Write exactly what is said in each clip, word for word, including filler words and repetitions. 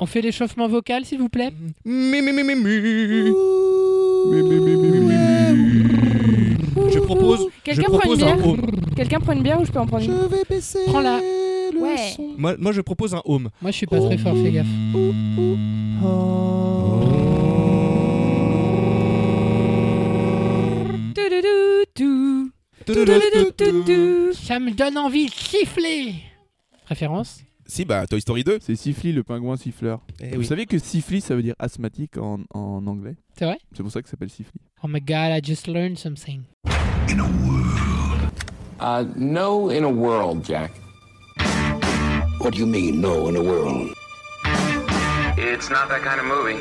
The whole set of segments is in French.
On fait l'échauffement vocal, s'il vous plaît. Mi, mi, mi, mi, mi. Je propose. Quelqu'un je prend une propose bière un home. Quelqu'un prend une bière ou je peux en prendre une? Je vais baisser Prends-la. le Ouais. son. Moi, moi, je propose un home. Moi, je suis pas très fort, fais gaffe. Tudududou. Ça me donne envie de siffler. Préférence? Si, bah, Toy Story deux. C'est Siffly, le pingouin siffleur. Eh Vous oui. savez que Siffly, ça veut dire asthmatique en, en anglais. C'est vrai? C'est pour ça que ça s'appelle Siffly. Oh my god, I just learned something. Uh, no in a world, Jack. What do you mean, no in a world? It's not that kind of movie.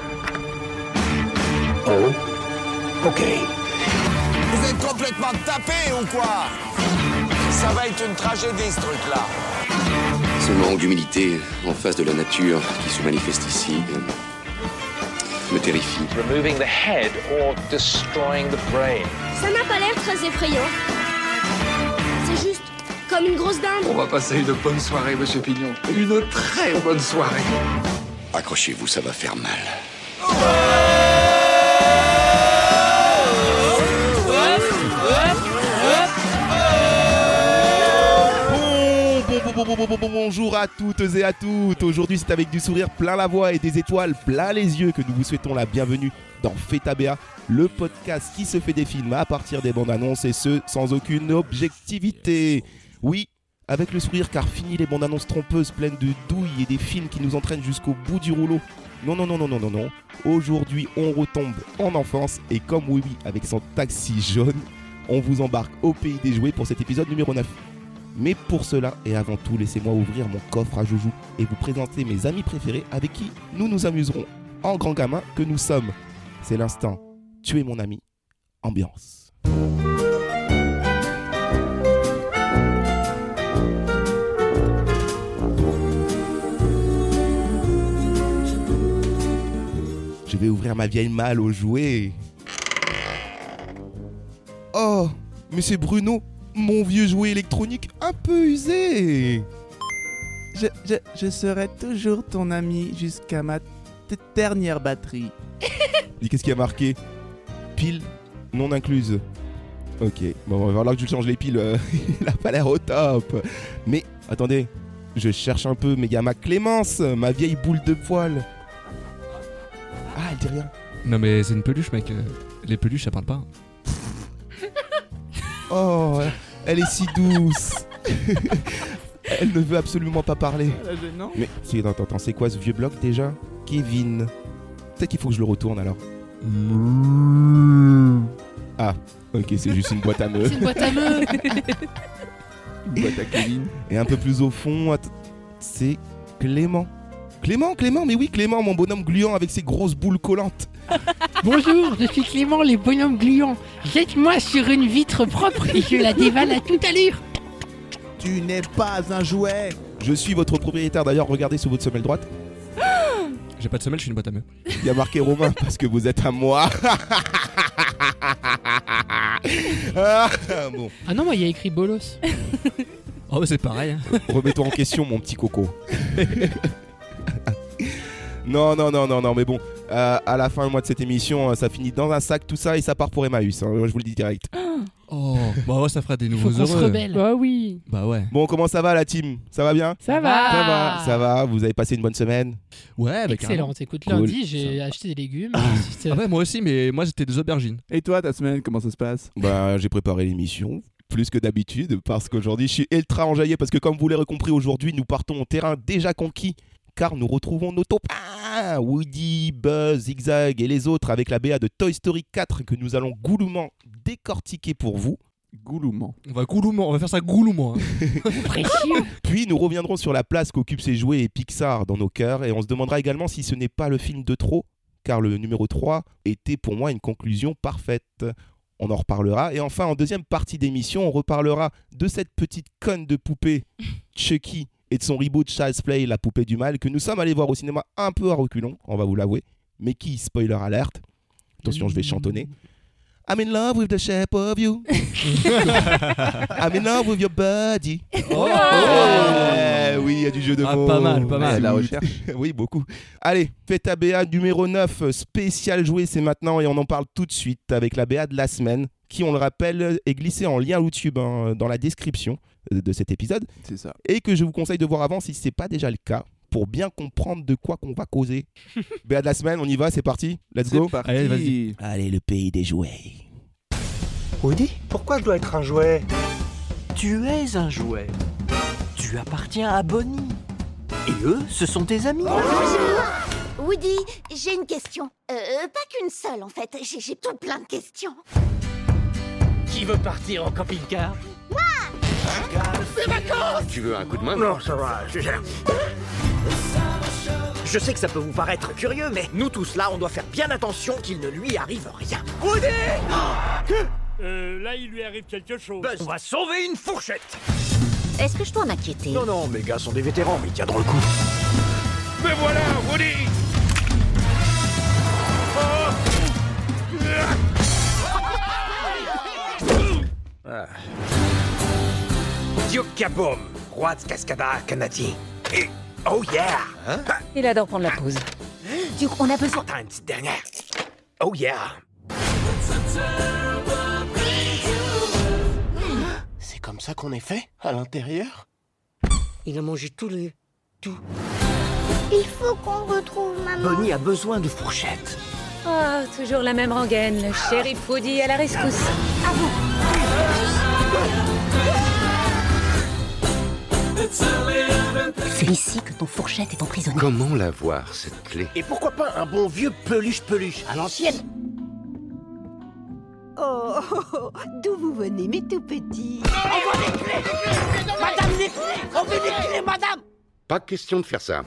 Oh? Okay. Vous êtes complètement tapés ou quoi? Ça va être une tragédie ce truc-là. Ce manque d'humilité en face de la nature qui se manifeste ici euh, me terrifie. Removing the head or destroying the brain. Ça n'a pas l'air très effrayant. C'est juste comme une grosse dinde. On va passer une bonne soirée, Monsieur Pignon. Une très bonne soirée. Accrochez-vous, ça va faire mal. Bon, bon, bon, bon, bon, bonjour à toutes et à toutes. Aujourd'hui, c'est avec du sourire plein la voix et des étoiles plein les yeux que nous vous souhaitons la bienvenue dans Feta B A, le podcast qui se fait des films à partir des bandes annonces et ce, sans aucune objectivité. Oui, avec le sourire car fini les bandes annonces trompeuses pleines de douilles et des films qui nous entraînent jusqu'au bout du rouleau. Non, non, non, non, non, non, non. Aujourd'hui, on retombe en enfance et comme Oui Oui avec son taxi jaune, on vous embarque au pays des jouets pour cet épisode numéro neuf. Mais pour cela, et avant tout, laissez-moi ouvrir mon coffre à joujou et vous présenter mes amis préférés avec qui nous nous amuserons en grand gamin que nous sommes. C'est l'instant Tu es mon ami, ambiance. Je vais ouvrir ma vieille malle aux jouets. Oh, mais c'est Bruno, mon vieux jouet électronique un peu usé. Je, je, je serai toujours ton ami jusqu'à ma t- dernière batterie. Et qu'est-ce qui a marqué? Pile non incluse. Ok, bon, il va falloir que je change les piles. euh, Il a pas l'air au top. Mais attendez, je cherche un peu. Mais il y a ma Clémence, ma vieille boule de poil. Ah, elle dit rien. Non, mais c'est une peluche, mec. Les peluches, ça parle pas. Oh, elle est si douce. Elle ne veut absolument pas parler. Non. Mais si, attends, attends, c'est quoi ce vieux bloc déjà? Kevin. Peut-être qu'il faut que je le retourne alors. Ah, ok, c'est juste une boîte à meux. C'est une boîte à meux. Une boîte à Kevin. Et un peu plus au fond, att- c'est Clément. Clément, Clément, mais oui, Clément, mon bonhomme gluant avec ses grosses boules collantes. Bonjour, je suis Clément, les bonhommes gluants. Jette-moi sur une vitre propre et je la dévale à toute allure. Tu n'es pas un jouet. Je suis votre propriétaire d'ailleurs, regardez sous votre semelle droite. J'ai pas de semelle, je suis une boîte à meux. Il y a marqué Romain parce que vous êtes à moi. Ah, bon, Ah non, moi, il y a écrit Bolos. Oh, bah, c'est pareil. Hein. remets-toi en question, mon petit coco. Non, non, non, non, non, mais bon, euh, à la fin moi, de cette émission, euh, ça finit dans un sac, tout ça, et ça part pour Emmaüs, hein, je vous le dis direct. Oh, bah ouais, ça fera des Il faut nouveaux qu'on se heureux. rebelle. Bah oui. Bah ouais. Bon, comment ça va la team? Ça va bien? Ça va. Ça va. Ça va, vous avez passé une bonne semaine? Ouais, bah carrément. Excellent. Écoute, Cool. lundi, j'ai acheté des légumes. C'est- Ah ouais, moi aussi, mais moi c'était des aubergines. Et toi, ta semaine, comment ça se passe? Bah, j'ai préparé l'émission, plus que d'habitude, parce qu'aujourd'hui, je suis ultra enjaillé, parce que comme vous l'aurez compris, aujourd'hui, nous partons au terrain déjà conquis, car nous retrouvons nos top un, Woody, Buzz, Zigzag et les autres, avec la B A de Toy Story quatre, que nous allons goulûment décortiquer pour vous. Gouloument. On va gouloument, on va faire ça gouloument. Hein. précieux. Puis nous reviendrons sur la place qu'occupent ces jouets et Pixar dans nos cœurs, et on se demandera également si ce n'est pas le film de trop, car le numéro trois était pour moi une conclusion parfaite. On en reparlera. Et enfin, en deuxième partie d'émission, on reparlera de cette petite conne de poupée, Chucky, et de son reboot Child's Play, la poupée du mal, que nous sommes allés voir au cinéma un peu à reculons, on va vous l'avouer, mais qui, spoiler alerte, attention, je vais chantonner, I'm in love with the shape of you. I'm in love with your body. Oh, Eh oui, il y a du jeu de Ah, mots. pas mal, pas mal. Oui. La recherche. Oui, beaucoup. Allez, faites ta B A numéro neuf, spécial jouet, c'est maintenant et on en parle tout de suite avec la B A de la semaine qui, on le rappelle, est glissée en lien YouTube hein, dans la description de cet épisode C'est ça. et que je vous conseille de voir avant si ce n'est pas déjà le cas pour bien comprendre de quoi qu'on va causer. B A de la semaine, on y va, c'est parti. Let's C'est go. parti. Allez, vas-y. Allez, le pays des jouets. Woody, pourquoi je dois être un jouet? Tu es un jouet. Tu appartiens à Bonnie. Et eux, ce sont tes amis. Bonjour. Woody, j'ai une question. Euh, pas qu'une seule en fait, j'ai, j'ai tout plein de questions. Qui veut partir en camping-car? Tu veux un coup de main? Non, ça va, je gère. Je sais que ça peut vous paraître curieux, mais nous tous là, on doit faire bien attention qu'il ne lui arrive rien. Woody! Euh, là, il lui arrive quelque chose. Buzz, on va sauver une fourchette. Est-ce que je dois m'inquiéter? Non, non, mes gars sont des vétérans, mais ils tiendront le coup. Mais voilà, Woody. Ah. Diokabom, roi de Cascada Canadi. Et oh yeah! Hein? Il adore prendre la pause. Du coup, on a besoin... T'as une petite dernière. Oh yeah! C'est comme ça qu'on est fait, à l'intérieur? Il a mangé tout le... tout. Il faut qu'on retrouve maman. Bonnie a besoin de fourchettes. Oh, toujours la même rengaine, le shérif Woody à la rescousse. À vous. C'est ici que ton fourchette est emprisonné. Comment la voir, cette clé? Et pourquoi pas un bon vieux peluche-peluche à l'ancienne? Oh, oh, oh, d'où vous venez, mes tout petits? Envoie les clés, les clés, madame, les clés! On veut les clés, madame! Pas question de faire ça.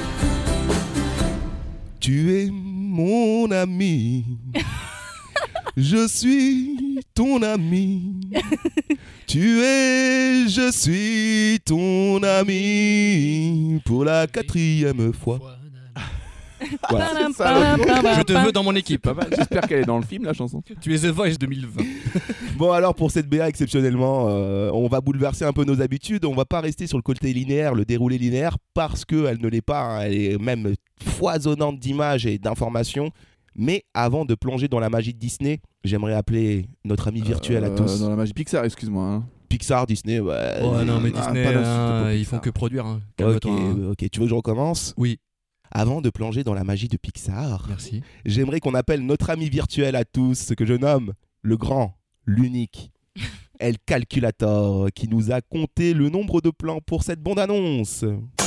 Tu es mon ami. Je suis ton ami. Tu es, je suis ton ami. Pour la quatrième fois. Voilà, c'est ça, le truc. Je te veux dans mon équipe. Pas mal. J'espère qu'elle est dans le film, la chanson. Tu es The Voice deux mille vingt. Bon alors pour cette B A exceptionnellement, euh, on va bouleverser un peu nos habitudes. On va pas rester sur le côté linéaire, le déroulé linéaire, parce qu'elle ne l'est pas. Hein. Elle est même foisonnante d'images et d'informations. Mais avant de plonger dans la magie de Disney, j'aimerais appeler notre ami virtuel Euh, à tous. Dans la magie Pixar, excuse-moi. Hein. Pixar, Disney, ouais. Oh non, mais Ah, Disney, pas d'insultes hein, pour ils Pixar. font que produire. Hein. Ok, Calme-toi, hein. ok, tu veux que je recommence? Oui, Avant de plonger dans la magie de Pixar, merci. j'aimerais qu'on appelle notre ami virtuel à tous, ce que je nomme le grand, l'unique, El Calculator, qui nous a compté le nombre de plans pour cette bande-annonce.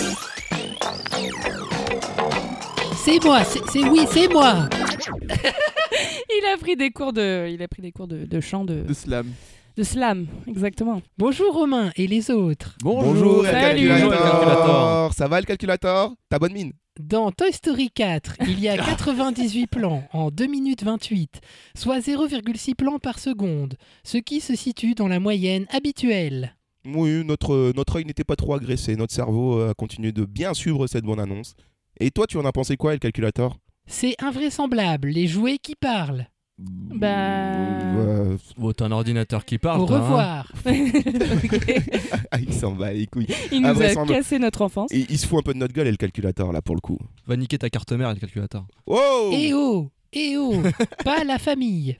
C'est moi, c'est, c'est oui, c'est moi. Il a pris des cours de, il a pris des cours de, de chant de, De slam. de slam, exactement. Bonjour Romain et les autres. Bonjour, El Salut. Calculator. Bonjour, El Calculator. Ça va, El Calculator? T'as bonne mine? Dans Toy Story quatre, il y a quatre-vingt-dix-huit plans en deux minutes vingt-huit, soit zéro virgule six plans par seconde, ce qui se situe dans la moyenne habituelle. Oui, notre, notre œil n'était pas trop agressé. Notre cerveau a continué de bien suivre cette bande-annonce. Et toi, tu en as pensé quoi, El Calculator? C'est invraisemblable, les jouets qui parlent. Bah... Euh, Oh, t'as un ordinateur qui parle. Au toi, hein. revoir. ah, il s'en va les couilles. Il nous a Invraisemblable. cassé notre enfance. Et il se fout un peu de notre gueule, El Calculator, là, pour le coup. Va niquer ta carte mère, le calculateur. Oh Eh oh, eh oh, pas la famille.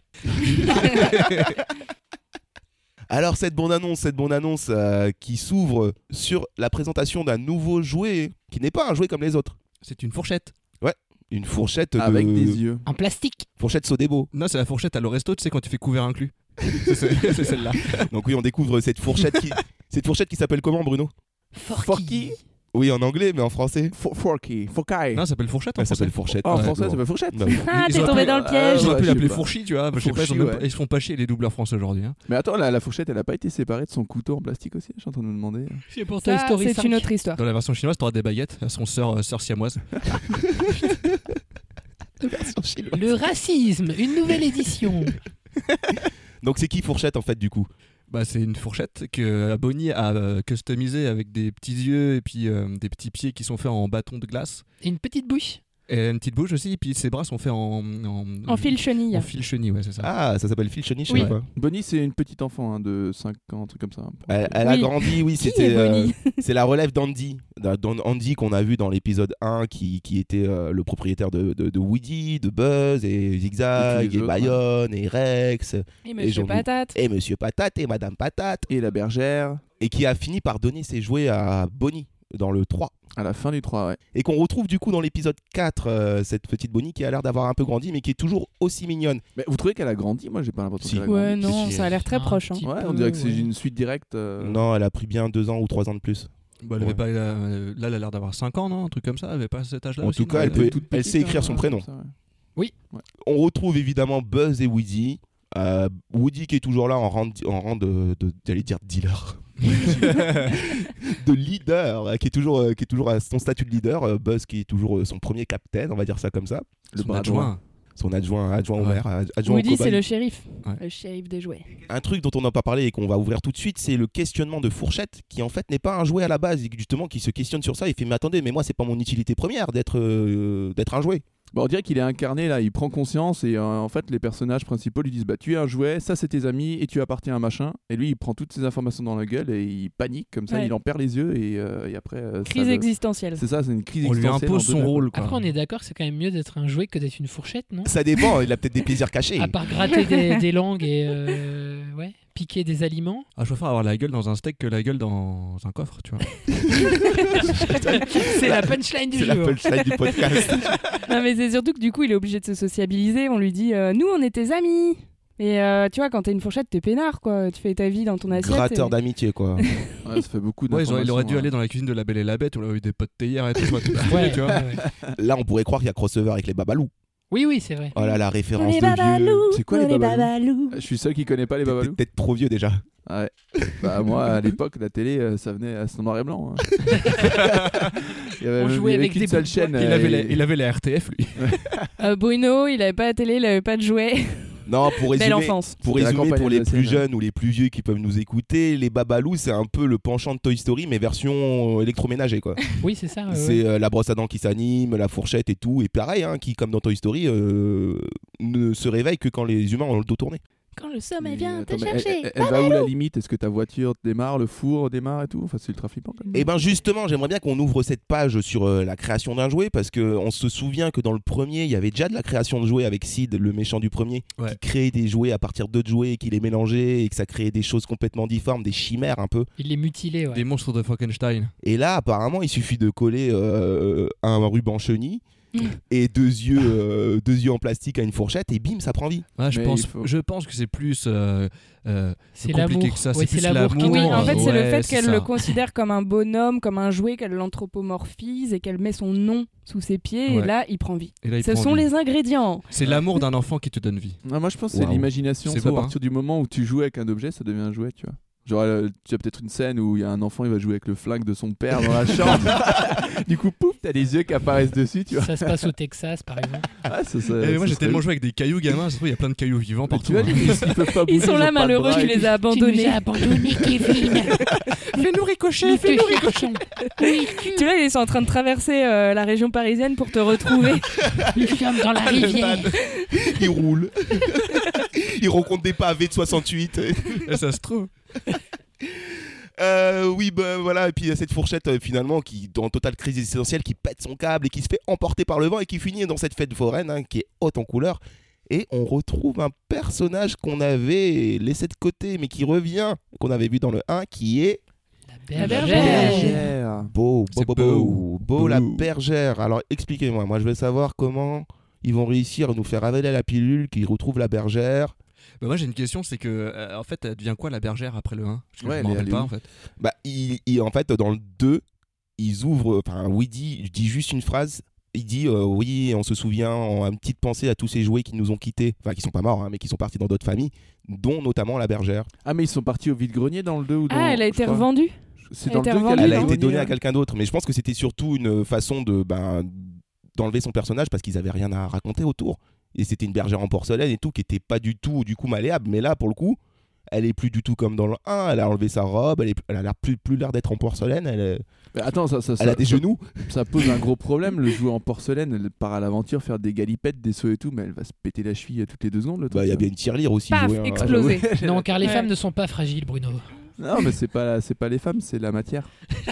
Alors cette bande-annonce, cette bande-annonce euh, qui s'ouvre sur la présentation d'un nouveau jouet, qui n'est pas un jouet comme les autres. C'est une fourchette. Ouais, une fourchette de... Avec des yeux. En plastique. Fourchette Sodebo. Non, c'est la fourchette à l'Oresto, tu sais, quand tu fais couvert inclus. c'est, c'est- c'est celle-là. Donc oui, on découvre cette fourchette qui, cette fourchette qui s'appelle comment, Bruno? Forky. Forky. Oui, en anglais, mais en français. For- Forky. Forky. Non, ça s'appelle fourchette en Elle s'appelle français. fourchette. Oh, en Ouais, français, bon. ça s'appelle fourchette. Bah oui. Ah, Ils t'es ont tombé appelé- dans le piège. Ils auraient pu Ouais, je l'appeler sais pas. fourchi, tu vois. Je sais pas, ils, Fourchi, ont même- ouais. ils se font pas chier les doubleurs français aujourd'hui. Hein. Mais attends, la, la fourchette, elle a pas été séparée de son couteau en plastique aussi? Je suis en train de me demander. C'est pour Toy Ça, Story c'est cinq. une autre histoire. Dans la version chinoise, t'auras des baguettes. Elles sont sœurs, euh, sœurs siamoises. Le racisme, une nouvelle édition. Donc c'est qui fourchette en fait du coup? Bah, c'est une fourchette que Bonnie a euh, customisée avec des petits yeux et puis euh, des petits pieds qui sont faits en bâton de glace. Et une petite bouche. Et une petite bouche aussi, et puis ses bras sont faits en. En, en fil chenille. En fil chenille, ouais, c'est ça. Ah, ça s'appelle fil chenille, je oui. sais pas. Bonnie, c'est une petite enfant hein, de cinq ans, un truc comme ça. Elle, elle oui. a grandi, oui, Qui c'était. est Bonnie euh, c'est la relève d'Andy. Andy qu'on a vu dans l'épisode un, qui, qui était euh, le propriétaire de, de, de Woody, de Buzz, et Zigzag, et, et Bayonne, ouais. et Rex. Et Monsieur et Patate. Et Monsieur Patate, et Madame Patate. Et la bergère. Et qui a fini par donner ses jouets à Bonnie dans le trois. À la fin du trois, ouais. Et qu'on retrouve du coup dans l'épisode quatre, euh, cette petite Bonnie qui a l'air d'avoir un peu grandi, mais qui est toujours aussi mignonne. Mais vous trouvez qu'elle a grandi ? Moi, j'ai pas l'impression si. qu'elle a ouais, grandi. non, si, si. ça a l'air très Un proche. Hein. Ouais, peu, on dirait que c'est ouais. une suite directe. Euh... Non, elle a pris bien deux ans ou trois ans de plus. Bah, elle ouais. avait pas, euh, là, elle a l'air d'avoir cinq ans, non ? Un truc comme ça, elle avait pas cet âge-là En aussi, tout cas, non elle, peut, toute elle petite, sait écrire hein, son ouais, prénom. ça, ouais. Oui. Ouais. On retrouve évidemment Buzz et Woody. Euh, Woody qui est toujours là en rang de, en rang de, de j'allais dire dealer. de leader, qui est toujours, qui est toujours à son statut de leader. Buzz qui est toujours son premier capitaine, on va dire ça comme ça. Le son adjoint. Son adjoint, adjoint au ouais. maire, adjoint Woody, au c'est le shérif. Ouais. Le shérif des jouets. Un truc dont on n'a pas parlé et qu'on va ouvrir tout de suite, c'est le questionnement de Fourchette, qui en fait n'est pas un jouet à la base, et justement qui se questionne sur ça. Il fait mais attendez, mais moi c'est pas mon utilité première d'être euh, d'être un jouet. Bon, on dirait qu'il est incarné là, il prend conscience et euh, en fait les personnages principaux lui disent bah tu es un jouet, ça c'est tes amis et tu appartiens à un machin, et lui il prend toutes ces informations dans la gueule et il panique comme ça, ouais. il en perd les yeux et, euh, et après euh, crise ça, existentielle. C'est ça, c'est une crise on existentielle. lui impose son rôle quoi. Après on est d'accord, c'est quand même mieux d'être un jouet que d'être une fourchette, non ? Ça dépend, il a peut-être des plaisirs cachés. À part gratter des, des langues et euh, ouais, piquer des aliments. Ah, je préfère avoir la gueule dans un steak que la gueule dans un coffre, tu vois. C'est la punchline du C'est jour. la punchline du podcast. Non mais c'est surtout que du coup il est obligé de se sociabiliser. On lui dit euh, nous on est tes amis. Et euh, tu vois quand t'es une fourchette t'es peinard quoi. Tu fais ta vie dans ton assiette. Gratteur et... d'amitié quoi. Ouais, ça fait beaucoup Ouais, d'informations. ils auraient- il aurait dû hein. aller dans la cuisine de La Belle et la Bête où il a eu des potes théières et tout. tu vois, tout Ouais, tu vois. ouais, ouais. Là on pourrait croire qu'il y a crossover avec les Babalous. Oui, oui, c'est vrai. Oh là la référence Les de vieux. babalous, C'est quoi, les les babalous babalous Je suis seul qui connaît pas les T'es babalous. peut-être trop vieux déjà. Ah ouais. Bah moi à l'époque la télé euh, ça venait à ce noir et blanc. Hein. il y avait, On il y jouait avait avec qu'une des seule bouts de chaîne. Il euh, avait, la, et- il avait la R T F lui. Euh, Bruno il avait pas la télé, il avait pas de jouets. Non, pour Belle résumer, enfance. pour, C'était la résumer campagne pour les de la plus scène. jeunes ou les plus vieux qui peuvent nous écouter, les Babalous c'est un peu le penchant de Toy Story mais version électroménager quoi. Oui, c'est ça. ouais, C'est ouais. euh, la brosse à dents qui s'anime, la fourchette et tout. Et pareil, hein, qui, comme dans Toy Story, euh, ne se réveille que quand les humains ont le dos tourné. Quand le sommeil Mais, vient attends, te mais elle- chercher. Elle, elle va où la limite ? Est-ce que ta voiture démarre, le four démarre et tout ? Enfin, c'est ultra flippant quand même. Et ben justement, j'aimerais bien qu'on ouvre cette page sur euh, la création d'un jouet, parce qu'on se souvient que dans le premier, il y avait déjà de la création de jouets avec Sid, le méchant du premier, Ouais. qui créait des jouets à partir d'autres jouets, et qui les mélangeait, et que ça créait des choses complètement difformes, des chimères un peu. Il les mutilait, ouais. Des monstres de Frankenstein. Et là, apparemment, il suffit de coller euh, un ruban chenille Mm. et deux yeux, euh, deux yeux en plastique à une fourchette, et bim, ça prend vie. Ouais, je, Mais pense, il faut- je pense que c'est plus euh, euh, C'est compliqué l'amour. que ça. Ouais, c'est c'est plus l'amour qui l'amour. Oui, en fait, c'est le Ouais, fait c'est qu'elle ça. le considère comme un bonhomme, comme un jouet, qu'elle l'anthropomorphise et qu'elle met son nom sous ses pieds. Et Ouais. là, il prend vie. Et là, il Ce prend sont vie. les ingrédients. C'est l'amour d'un enfant qui te donne vie. Non, moi je pense que c'est Waouh. l'imagination. C'est C'est à beau, hein. partir du moment où tu joues avec un objet, ça devient un jouet, tu vois. Genre, euh, tu as peut-être une scène où il y a un enfant, il va jouer avec le flingue de son père dans la chambre. Du coup, pouf, t'as les yeux qui apparaissent dessus, tu vois. Ça se passe au Texas, par exemple. Ah, ça, ça, Et moi, ça j'ai serait- tellement joué avec des cailloux, gamin. Ça se trouve, il y a plein de cailloux vivants Mais partout. tu vois, hein. ils, ils peuvent pas bouger. Ils sont là ont pas de malheureux, bras tu et les tout. as abandonnés. abandonnés, Kevin. Fais-nous ricocher, fais-nous ricocher. Tu vois, ils sont en train de traverser euh, la région parisienne pour te retrouver. Nous sommes dans la rivière. Il roule. Il rencontre des pavés de soixante-huit. Et ça se trouve. Euh, oui, ben voilà, et puis il y a cette fourchette euh, finalement qui, en totale crise existentielle, qui pète son câble et qui se fait emporter par le vent et qui finit dans cette fête foraine hein, qui est haute en couleur. Et on retrouve un personnage qu'on avait laissé de côté mais qui revient, qu'on avait vu dans le un, qui est La bergère. Bergère. Beau, beau, C'est beau, beau. beau, beau la Beau. bergère. Alors expliquez-moi, moi je veux savoir comment ils vont réussir à nous faire avaler la pilule, qu'ils retrouvent la bergère. Bah, moi, j'ai une question, c'est que euh, en fait, elle devient quoi la bergère après le un? Parce que Ouais, je m'en elle est- rappelle elle est pas où en fait. Bah, il, il- en fait, dans le deux, ils ouvrent, enfin, Woody dit juste une phrase. Il dit euh, oui, on se souvient, on a une petite pensée à tous ces jouets qui nous ont quittés, enfin qui sont pas morts, hein, mais qui sont partis dans d'autres familles, dont notamment la bergère. Ah, mais ils sont partis au vide-grenier dans le deux ou dans Ah, elle a je été crois. revendue. C'est Elle dans a été le deux revendue, qu'elle Elle a non été revendue, donnée à hein. quelqu'un d'autre, mais je pense que c'était surtout une façon de ben, d'enlever son personnage parce qu'ils avaient rien à raconter autour. Et c'était une bergère en porcelaine et tout qui était pas du tout du coup malléable, mais là pour le coup, Elle est plus du tout comme dans le un. Elle a enlevé sa robe. Elle, est, elle a l'air plus, plus l'air d'être en porcelaine. Elle, est... Mais attends, ça, ça, elle ça, a des ça, genoux. Ça pose un gros problème. Le jouet en porcelaine, elle part à l'aventure faire des galipettes, des sauts et tout, mais elle va se péter la cheville toutes les deux secondes. Bah, il y a bien une tirelire aussi. Paf, jouée, hein. explosé. Non, car les Ouais. femmes ne sont pas fragiles, Bruno. Non, mais c'est pas, c'est pas les femmes, c'est la matière.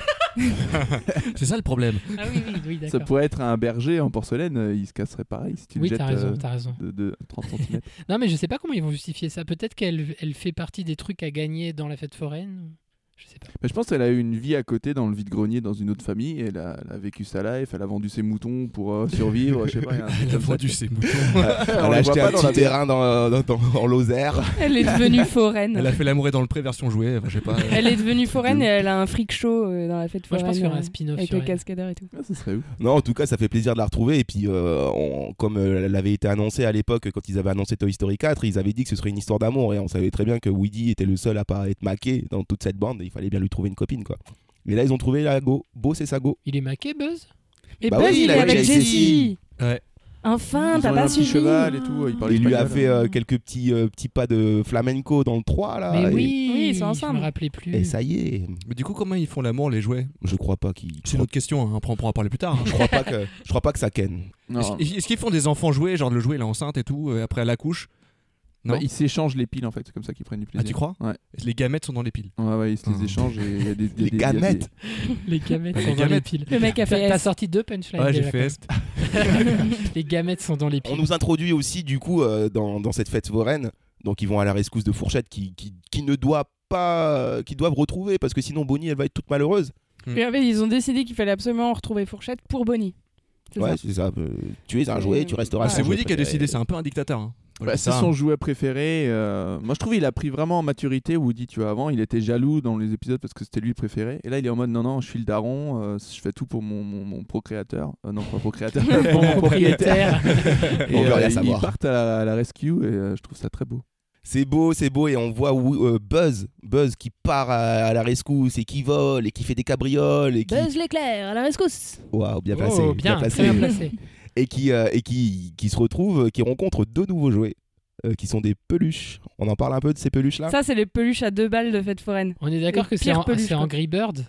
C'est ça le problème. Ah oui, oui, oui, Ça d'accord. pourrait être un berger en porcelaine, euh, il se casserait pareil si tu le Oui, jettes t'as raison, euh, t'as raison. De, de trente centimètres. Non, mais je sais pas comment ils vont justifier ça. Peut-être qu'elle elle fait partie des trucs à gagner dans la fête foraine. Je sais pas. Mais je pense qu'elle a eu une vie à côté dans le vide-grenier dans une autre famille et elle a, elle a vécu sa life, elle a vendu ses moutons pour euh, survivre, je sais pas. Il y a un truc Elle a comme ça, vendu tu ses vois. moutons. Elle On a les voit acheté pas un dans petit la terrain dans, dans, dans- en Lozère. Elle est devenue foraine. Elle a fait l'amour et dans le pré version jouet. Enfin, je sais pas. Elle est devenue foraine et elle a un freak show euh, dans la fête Moi, je foraine. pense qu'il y aura un euh, spin-off avec sur les elle. cascadeurs et tout. Ah, ça serait ouf. Non, en tout cas, ça fait plaisir de la retrouver. Et puis, euh, on- comme euh, elle avait été annoncée à l'époque, quand ils avaient annoncé Toy Story quatre, ils avaient dit que ce serait une histoire d'amour. Et on savait très bien que Woody était le seul à pas être maqué dans toute cette bande. Et il fallait bien lui trouver une copine, quoi. Mais là, ils ont trouvé la go. Beau, c'est sa go. Il est maqué, Buzz? Et Bah Buzz, oui, il il est a avec avec Jessie. Ouais. Enfin, Ils t'as ont eu pas un petit suivi. cheval et tout, ils parlaient Il lui a espagnol. fait euh, quelques petits, euh, petits pas de flamenco dans le trois, là. Mais et- oui, Oui, ils sont Je ensemble. me rappelais plus. Et ça y est. Mais du coup, comment ils font l'amour, les jouets? Je crois pas qu'ils. C'est une autre question. Hein. Après, on pourra en parler plus tard. hein. Je crois pas que. Je crois pas que ça ken. Non. Est-ce est-ce qu'ils font des enfants jouets, genre le jouet il est enceinte et tout, et après elle accouche? Non. Bah, ils s'échangent les piles en fait, c'est comme ça qu'ils prennent du Ah, plaisir. tu crois? Ouais. Les gamètes sont dans les piles. Ouais, ouais, ils se les Ah. échangent et il y a des. il y a Les des- il y a des- gamètes. Les gamètes Les sont dans les gamètes. piles. Le mec a fait T'as t'as S. sorti deux punchlines. Ouais, j'ai déjà, fait quand est. même. Les gamètes sont dans les On piles. nous introduit aussi, du coup, euh, dans, dans cette fête foraine. Donc, ils vont à la rescousse de Fourchette qui, qui, qui ne doit pas. Qui doivent retrouver parce que sinon, Bonnie, elle va être toute malheureuse. Et en fait, ils ont décidé qu'il fallait absolument retrouver Fourchette pour Bonnie. C'est Ouais, ça. c'est ça. euh, tu es un jouet, tu resteras Ah, son c'est jouet Woody qui a préféré. décidé, c'est un peu un dictateur. Hein. Bah, c'est son jouet préféré. euh, Moi, je trouve qu'il a pris vraiment en maturité. Woody, tu vois, avant, il était jaloux dans les épisodes parce que c'était lui le préféré. Et là, il est en mode non, non, je suis le daron. euh, je fais tout pour mon, mon, mon procréateur. Euh, non, pas procréateur. pour mon propriétaire. Et On veut euh, rien ils savoir. partent à la, à la rescue et euh, je trouve ça très beau. C'est beau, c'est beau, et on voit euh, Buzz, Buzz qui part à, à la rescousse et qui vole et qui fait des cabrioles et qui. Buzz l'éclair à la rescousse. Waouh, bien Oh, placé, bien, placé. très bien placé. Et qui euh, et qui qui se retrouve, qui rencontre deux nouveaux jouets, euh, qui sont des peluches. On en parle un peu de ces peluches là. Ça, c'est les peluches à deux balles de fête foraine. On est d'accord Les que c'est pires en- peluches, c'est quoi. Angry Bird?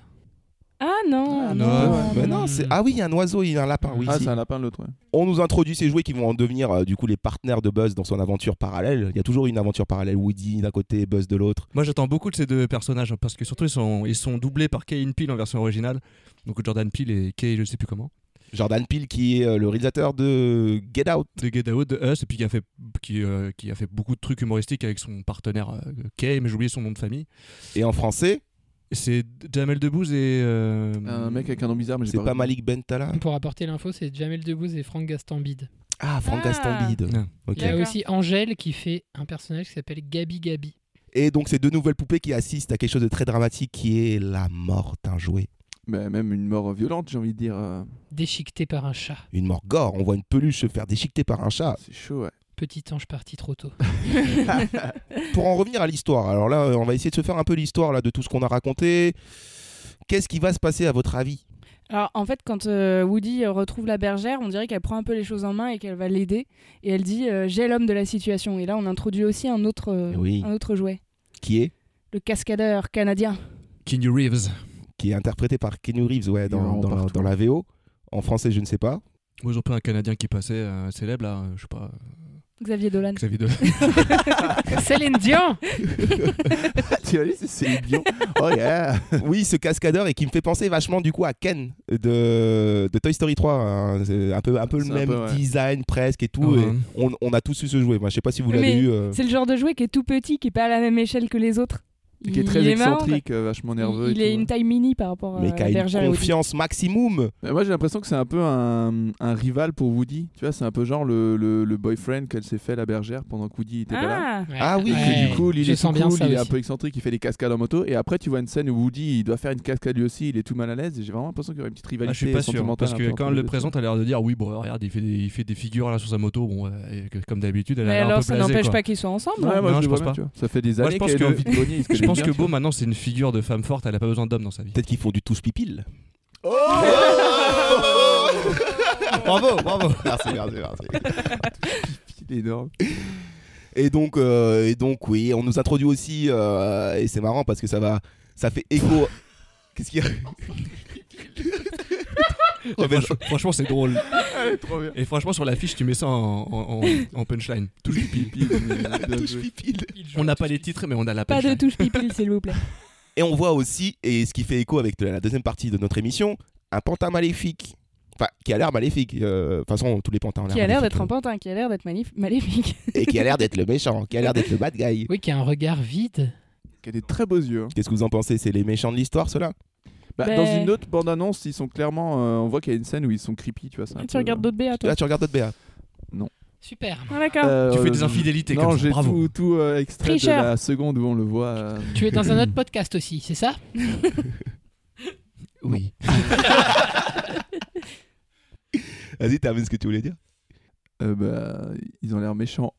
Ah non, Ah, non, non, non, Mais non. non, c'est ah oui, il y a un oiseau, il y a un lapin, oui. Ah, si. c'est un lapin l'autre. Ouais. On nous introduit ces jouets qui vont en devenir euh, du coup les partenaires de Buzz dans son aventure parallèle. Il y a toujours une aventure parallèle, Woody d'un côté, Buzz de l'autre. Moi j'attends beaucoup de ces deux personnages hein, parce que surtout ils sont, ils sont doublés par Kay Peele en version originale. Donc Jordan Peele et Kay, je sais plus comment. Jordan Peele qui est euh, le réalisateur de Get Out. De Get Out, de Us, et puis qui a fait, qui, euh, qui a fait beaucoup de trucs humoristiques avec son partenaire euh, Kay, mais j'ai oublié son nom de famille. Et en français, C'est Jamel Debbouze et. euh, Un mec avec un nom bizarre, mais j'ai c'est pas pas retenu. Malik Bentala. Pour apporter l'info, c'est Jamel Debbouze et Franck Gastambide. Ah, Franck Ah. Gastambide. Ah. Ok. Il y a D'accord. aussi Angèle qui fait un personnage qui s'appelle Gabi Gabi. Et donc ces deux nouvelles poupées qui assistent à quelque chose de très dramatique qui est la mort d'un jouet. Bah, même une mort violente, j'ai envie de dire. euh, Déchiquetée par un chat. Une mort gore. On voit une peluche se faire déchiqueter par un chat. C'est chaud, ouais. Petit ange parti trop tôt. Pour en revenir à l'histoire, alors là, on va essayer de se faire un peu l'histoire là, de tout ce qu'on a raconté. Qu'est-ce qui va se passer à votre avis? Alors en fait, quand euh, Woody euh, retrouve la bergère, on dirait qu'elle prend un peu les choses en main et qu'elle va l'aider. Et elle dit euh, j'ai l'homme de la situation. Et là, on introduit aussi un autre, euh, Oui. un autre jouet, Qui est le cascadeur canadien. Keanu Reeves. Qui est interprété par Keanu Reeves ouais, Il est dans, vraiment dans, partout. dans la V O. En français, je ne sais pas. Moi ils ont pris un Canadien qui passait euh, célèbre là, euh, je sais pas. Xavier Dolan. Xavier Dolan. Céline Dion. Tu as dit, c'est Céline Dion. Oh yeah. Oui, ce cascadeur et qui me fait penser vachement du coup à Ken de, de Toy Story trois. Hein. C'est un peu, un peu le C'est un même peu, ouais. design presque et tout. Ouais. Et on, on a tous eu ce jouet. Moi, je sais pas si vous Mais l'avez eu. euh. C'est le genre de jouet qui est tout petit, qui est pas à la même échelle que les autres. Qui est très Il marrant, excentrique, euh, vachement quoi. nerveux. Il, et il est tout, une taille mini par rapport à Mais qui la a bergère une et Woody. confiance maximum. Mais moi j'ai l'impression que c'est un peu un, un rival pour Woody. Tu vois, c'est un peu genre le, le, le boyfriend qu'elle s'est fait la bergère pendant que Woody était pas là. Ah, Ouais. Ah oui, Et que Ouais. du coup, lui, il Je est sens tout bien cool, ça il est un aussi. peu excentrique, il fait des cascades en moto. Et après, tu vois une scène où Woody il doit faire une cascade lui aussi, il est tout mal à l'aise. Et j'ai vraiment l'impression qu'il y aurait une petite Ah, rivalité je suis pas sûr sentimentale. parce un que peu entre quand elle les le deux. présente, elle a l'air de dire oui bon regarde il fait des, il fait des figures là sur sa moto bon euh, et que, comme d'habitude elle a mais l'air un alors peu ça blasée, n'empêche quoi. pas qu'ils soient ensemble. Ouais, hein. moi Non, je, je le vois pense bien, pas. tu vois. Ça fait des Moi, années je pense qu'elle est dans que- le vide-grenier. il se Je connaît pense bien, que tu Beau vois. maintenant c'est une figure de femme forte, elle a pas besoin d'homme dans sa vie. Peut-être qu'ils font du tous pipil. Bravo, bravo. Merci, merci, merci. Il est énorme. Et donc, euh, et donc, oui, on nous introduit aussi, euh, et c'est marrant parce que ça va, ça fait écho. Qu'est-ce qu'il y a? Oh, franchement, franchement, c'est drôle. Elle est trop bien. Et franchement, sur l'affiche, tu mets ça en, en, en, en punchline. Touche pipil. Touche pipil. On n'a pas les titres, mais on a la Pas punchline. de touche pipil, s'il vous plaît. Et on voit aussi, et ce qui fait écho avec la deuxième partie de notre émission, un pantin maléfique. Enfin, qui a l'air maléfique. Euh, De toute façon, tous les pantins ont l'air Qui a l'air maléfiques, d'être un pantin, qui a l'air d'être malif- maléfique. Et qui a l'air d'être le méchant, qui a l'air d'être le bad guy. Oui, qui a un regard vide. Qui a des très beaux yeux. hein. Qu'est-ce que vous en pensez? C'est les méchants de l'histoire, ceux-là? Bah, Ben- Dans une autre bande-annonce, ils sont clairement. euh, on voit qu'il y a une scène où ils sont creepy, tu vois. c'est un Tu peu- regardes d'autres B A, toi Là, tu regardes d'autres B A. Non. Super. Ah, d'accord. Euh, Tu fais des infidélités non, comme ça, j'ai bravo. tout, tout euh, extrait Tricheur. de la seconde où on le voit. euh, Tu es dans un autre podcast aussi, c'est ça? Oui. Vas-y, termine ce que tu voulais dire. euh, bah, ils ont l'air méchants.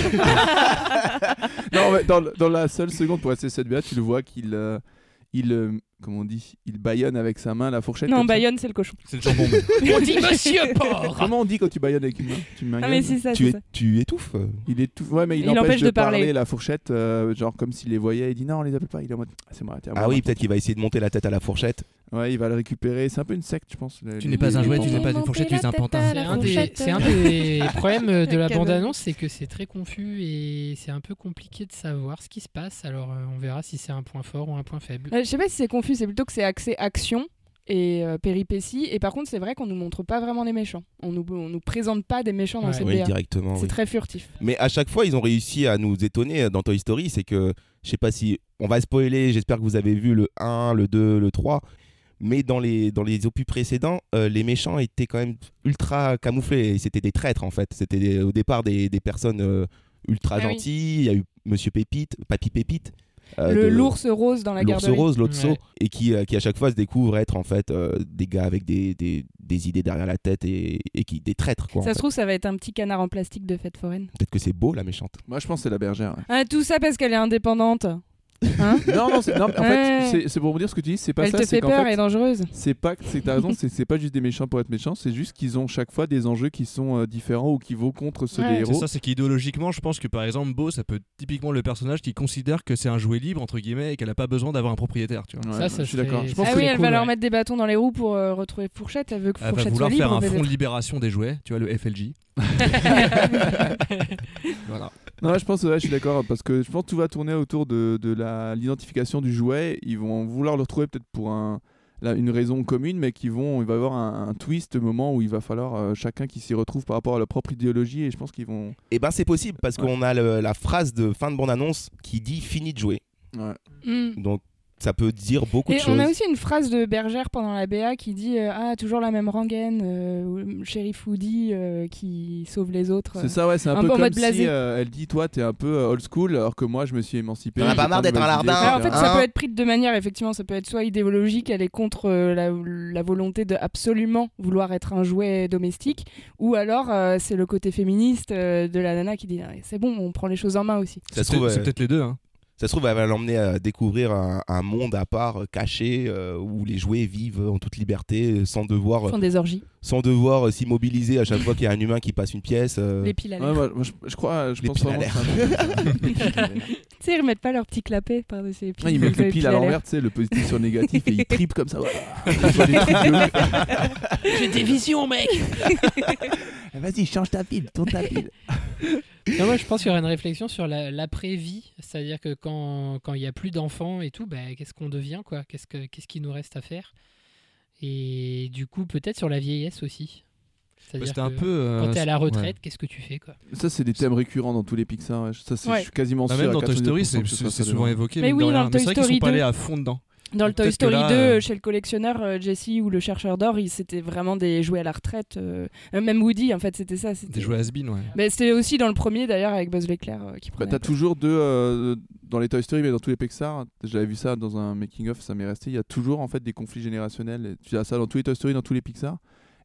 non, mais dans, dans la seule seconde pour rester cette B A, tu le vois qu'il. euh, il, euh, comment on dit, il baïonne avec sa main la fourchette. Non, comme ça. Bayonne, c'est le cochon. C'est le jambon. mais- On dit Monsieur Porc. Comment on dit quand tu baïonnes avec une main? Tu me Ah, mais c'est ça, Tu, c'est es, ça. tu étouffes. euh. Il est tout. Ouais, mais il, Il empêche, empêche de, de parler. parler. La fourchette, euh, genre comme s'il les voyait. Il dit non, on les appelle pas. Il est en mode ah, c'est moi. tiens, Ah moi, oui, moi. peut-être qu'il va essayer de monter la tête à la fourchette. Ouais, il va le récupérer. C'est un peu une secte, je pense. les- Tu les- n'es pas les un jouet, tu pantins. n'es pas une fourchette, tu es un pantin. C'est un, des, c'est un des problèmes de la bande-annonce, c'est que c'est très confus et c'est un peu compliqué de savoir ce qui se passe. Alors euh, on verra si c'est un point fort ou un point faible. Euh, je sais pas si c'est confus, c'est plutôt que c'est axé action et euh, péripéties. Et par contre, c'est vrai qu'on nous montre pas vraiment les méchants. On nous, on nous présente pas des méchants dans Ouais. cette Oui, B A. directement. C'est oui. très furtif. Mais à chaque fois, ils ont réussi à nous étonner dans Toy Story. C'est que, je sais pas si. On va spoiler, j'espère que vous avez vu le un, le deux, le trois. Mais dans les, dans les opus précédents, euh, les méchants étaient quand même ultra camouflés. C'était des traîtres en fait. C'était des- au départ des, des personnes euh, ultra Ah oui. gentilles. Il y a eu Monsieur Pépite, Papy Pépite. euh, le de- l'ours rose dans la L'ours garderie. rose, l'autre Ouais. saut, et qui, euh, qui à chaque fois se découvre être en fait euh, des gars avec des, des, des idées derrière la tête et, et qui des traîtres quoi. en Ça fait. se trouve, ça va être un petit canard en plastique de fête foraine. Peut-être que c'est beau la méchante. Moi, je pense que c'est la bergère. ouais. Ah, tout ça parce qu'elle est indépendante. Hein non, non, c'est- non, en Ouais. fait, c'est- c'est pour vous dire ce que tu dis. C'est pas Elle ça. te c'est fait qu'en peur fait, et dangereuse. C'est pas, c'est t'as raison. C'est c'est pas juste des méchants pour être méchants. C'est juste qu'ils ont chaque fois des enjeux qui sont euh, différents ou qui vont contre ceux Ouais. des C'est héros. ça, c'est qu'idéologiquement, je pense que par exemple, Beau, ça peut être typiquement le personnage qui considère que c'est un jouet libre, entre guillemets, et qu'elle a pas besoin d'avoir un propriétaire. Tu vois. Ouais, Ça, ouais, ça je suis serait- d'accord. Je ça pense Ah que oui, c'est elle cool, va leur ouais. mettre des bâtons dans les roues pour euh, retrouver Fourchette. Elle veut que Elle va Fourchette vouloir soit libre. faire un peut-être. front de libération des jouets, tu vois, le F L J. Voilà. Non, je pense, ouais, je suis d'accord, parce que je pense que tout va tourner autour de, de la, l'identification du jouet. Ils vont vouloir le retrouver peut-être pour un, là, une raison commune, mais qui vont, il va y avoir un, un twist, moment où il va falloir euh, chacun qui s'y retrouve par rapport à leur propre idéologie, et je pense qu'ils vont... Et ben c'est possible parce Ouais. qu'on a le- la phrase de fin de bande-annonce qui dit fini de jouer. Ouais. Mm. Donc ça peut dire beaucoup Et de on choses. a aussi une phrase de Bergère pendant la B A qui dit euh, ah toujours la même rengaine, euh, ou shérif Woody euh, qui sauve les autres. C'est ça, ouais, c'est un, un peu peu en comme mode blasé. si euh, elle dit, toi, t'es un peu euh, old school, alors que moi, je me suis émancipé. T'en as j'ai pas marre plein de d'être un nouvelles larbin, idées, Alors, en fait, et cetera. ça Hein peut être pris de deux manières, effectivement. Ça peut être soit idéologique, elle est contre euh, la, la volonté de absolument vouloir être un jouet domestique, ou alors euh, c'est le côté féministe euh, de la nana qui dit ah, c'est bon, on prend les choses en main aussi. Ça se C'est trouve, c'est euh, peut-être les deux. Hein. Ça se trouve, elle va l'emmener à découvrir un, un monde à part, euh, caché, euh, où les jouets vivent en toute liberté, euh, sans devoir, Ils font euh, des orgies. sans devoir euh, s'immobiliser à chaque fois qu'il y a un humain qui passe une pièce. euh. Les piles à Ouais, l'air. moi, moi, je, je crois, je Les pense piles à vraiment l'air. que c'est un truc. Les piles à l'air. Tu sais, ils remettent pas leur petit clapet par-dessus les piles. Ouais, ils mettent les le pile à l'air. l'envers, tu sais, le positif sur le négatif, et ils tripent comme ça. Voilà. Ils font des trucs de ouf. J'ai des visions, mec. Vas-y, change ta pile, tourne ta pile. Non, moi, je pense qu'il y aura une réflexion sur la- l'après-vie, c'est-à-dire que quand quand il y a plus d'enfants et tout, bah, qu'est-ce qu'on devient, quoi? Qu'est-ce que qu'est-ce qu'il nous reste à faire? Et du coup, peut-être sur la vieillesse aussi. C'est-à-dire C'était un que peu. euh, quand t'es à la ouais. retraite, qu'est-ce que tu fais, quoi? Ça, c'est des thèmes récurrents dans tous les Pixar. Ouais. Ça, c'est, Ouais. je suis quasiment Bah, sûr. même à dans Toy Story, quatre-vingt-dix pour c'est cent que ce c'est- sera c'est ça souvent dedans. évoqué. Mais mine oui, de dans rien. le Mais Toy c'est vrai qu'ils Story sont pas allés deux. à fond dedans. Dans le Toy Peut-être que Story là, deux, euh, chez le collectionneur euh, Jesse ou le chercheur d'or, ils- c'était vraiment des jouets à la retraite. euh, Même Woody, en fait, c'était ça. C'était... Des jouets has-been, ouais. Mais c'était aussi dans le premier, d'ailleurs, avec Buzz l'éclair euh, qui Bah, prenait. t'as toujours deux euh, dans les Toy Story, mais dans tous les Pixar. J'avais vu ça dans un making of, ça m'est resté. Il y a toujours en fait des conflits générationnels. Et tu as ça dans tous les Toy Story, dans tous les Pixar.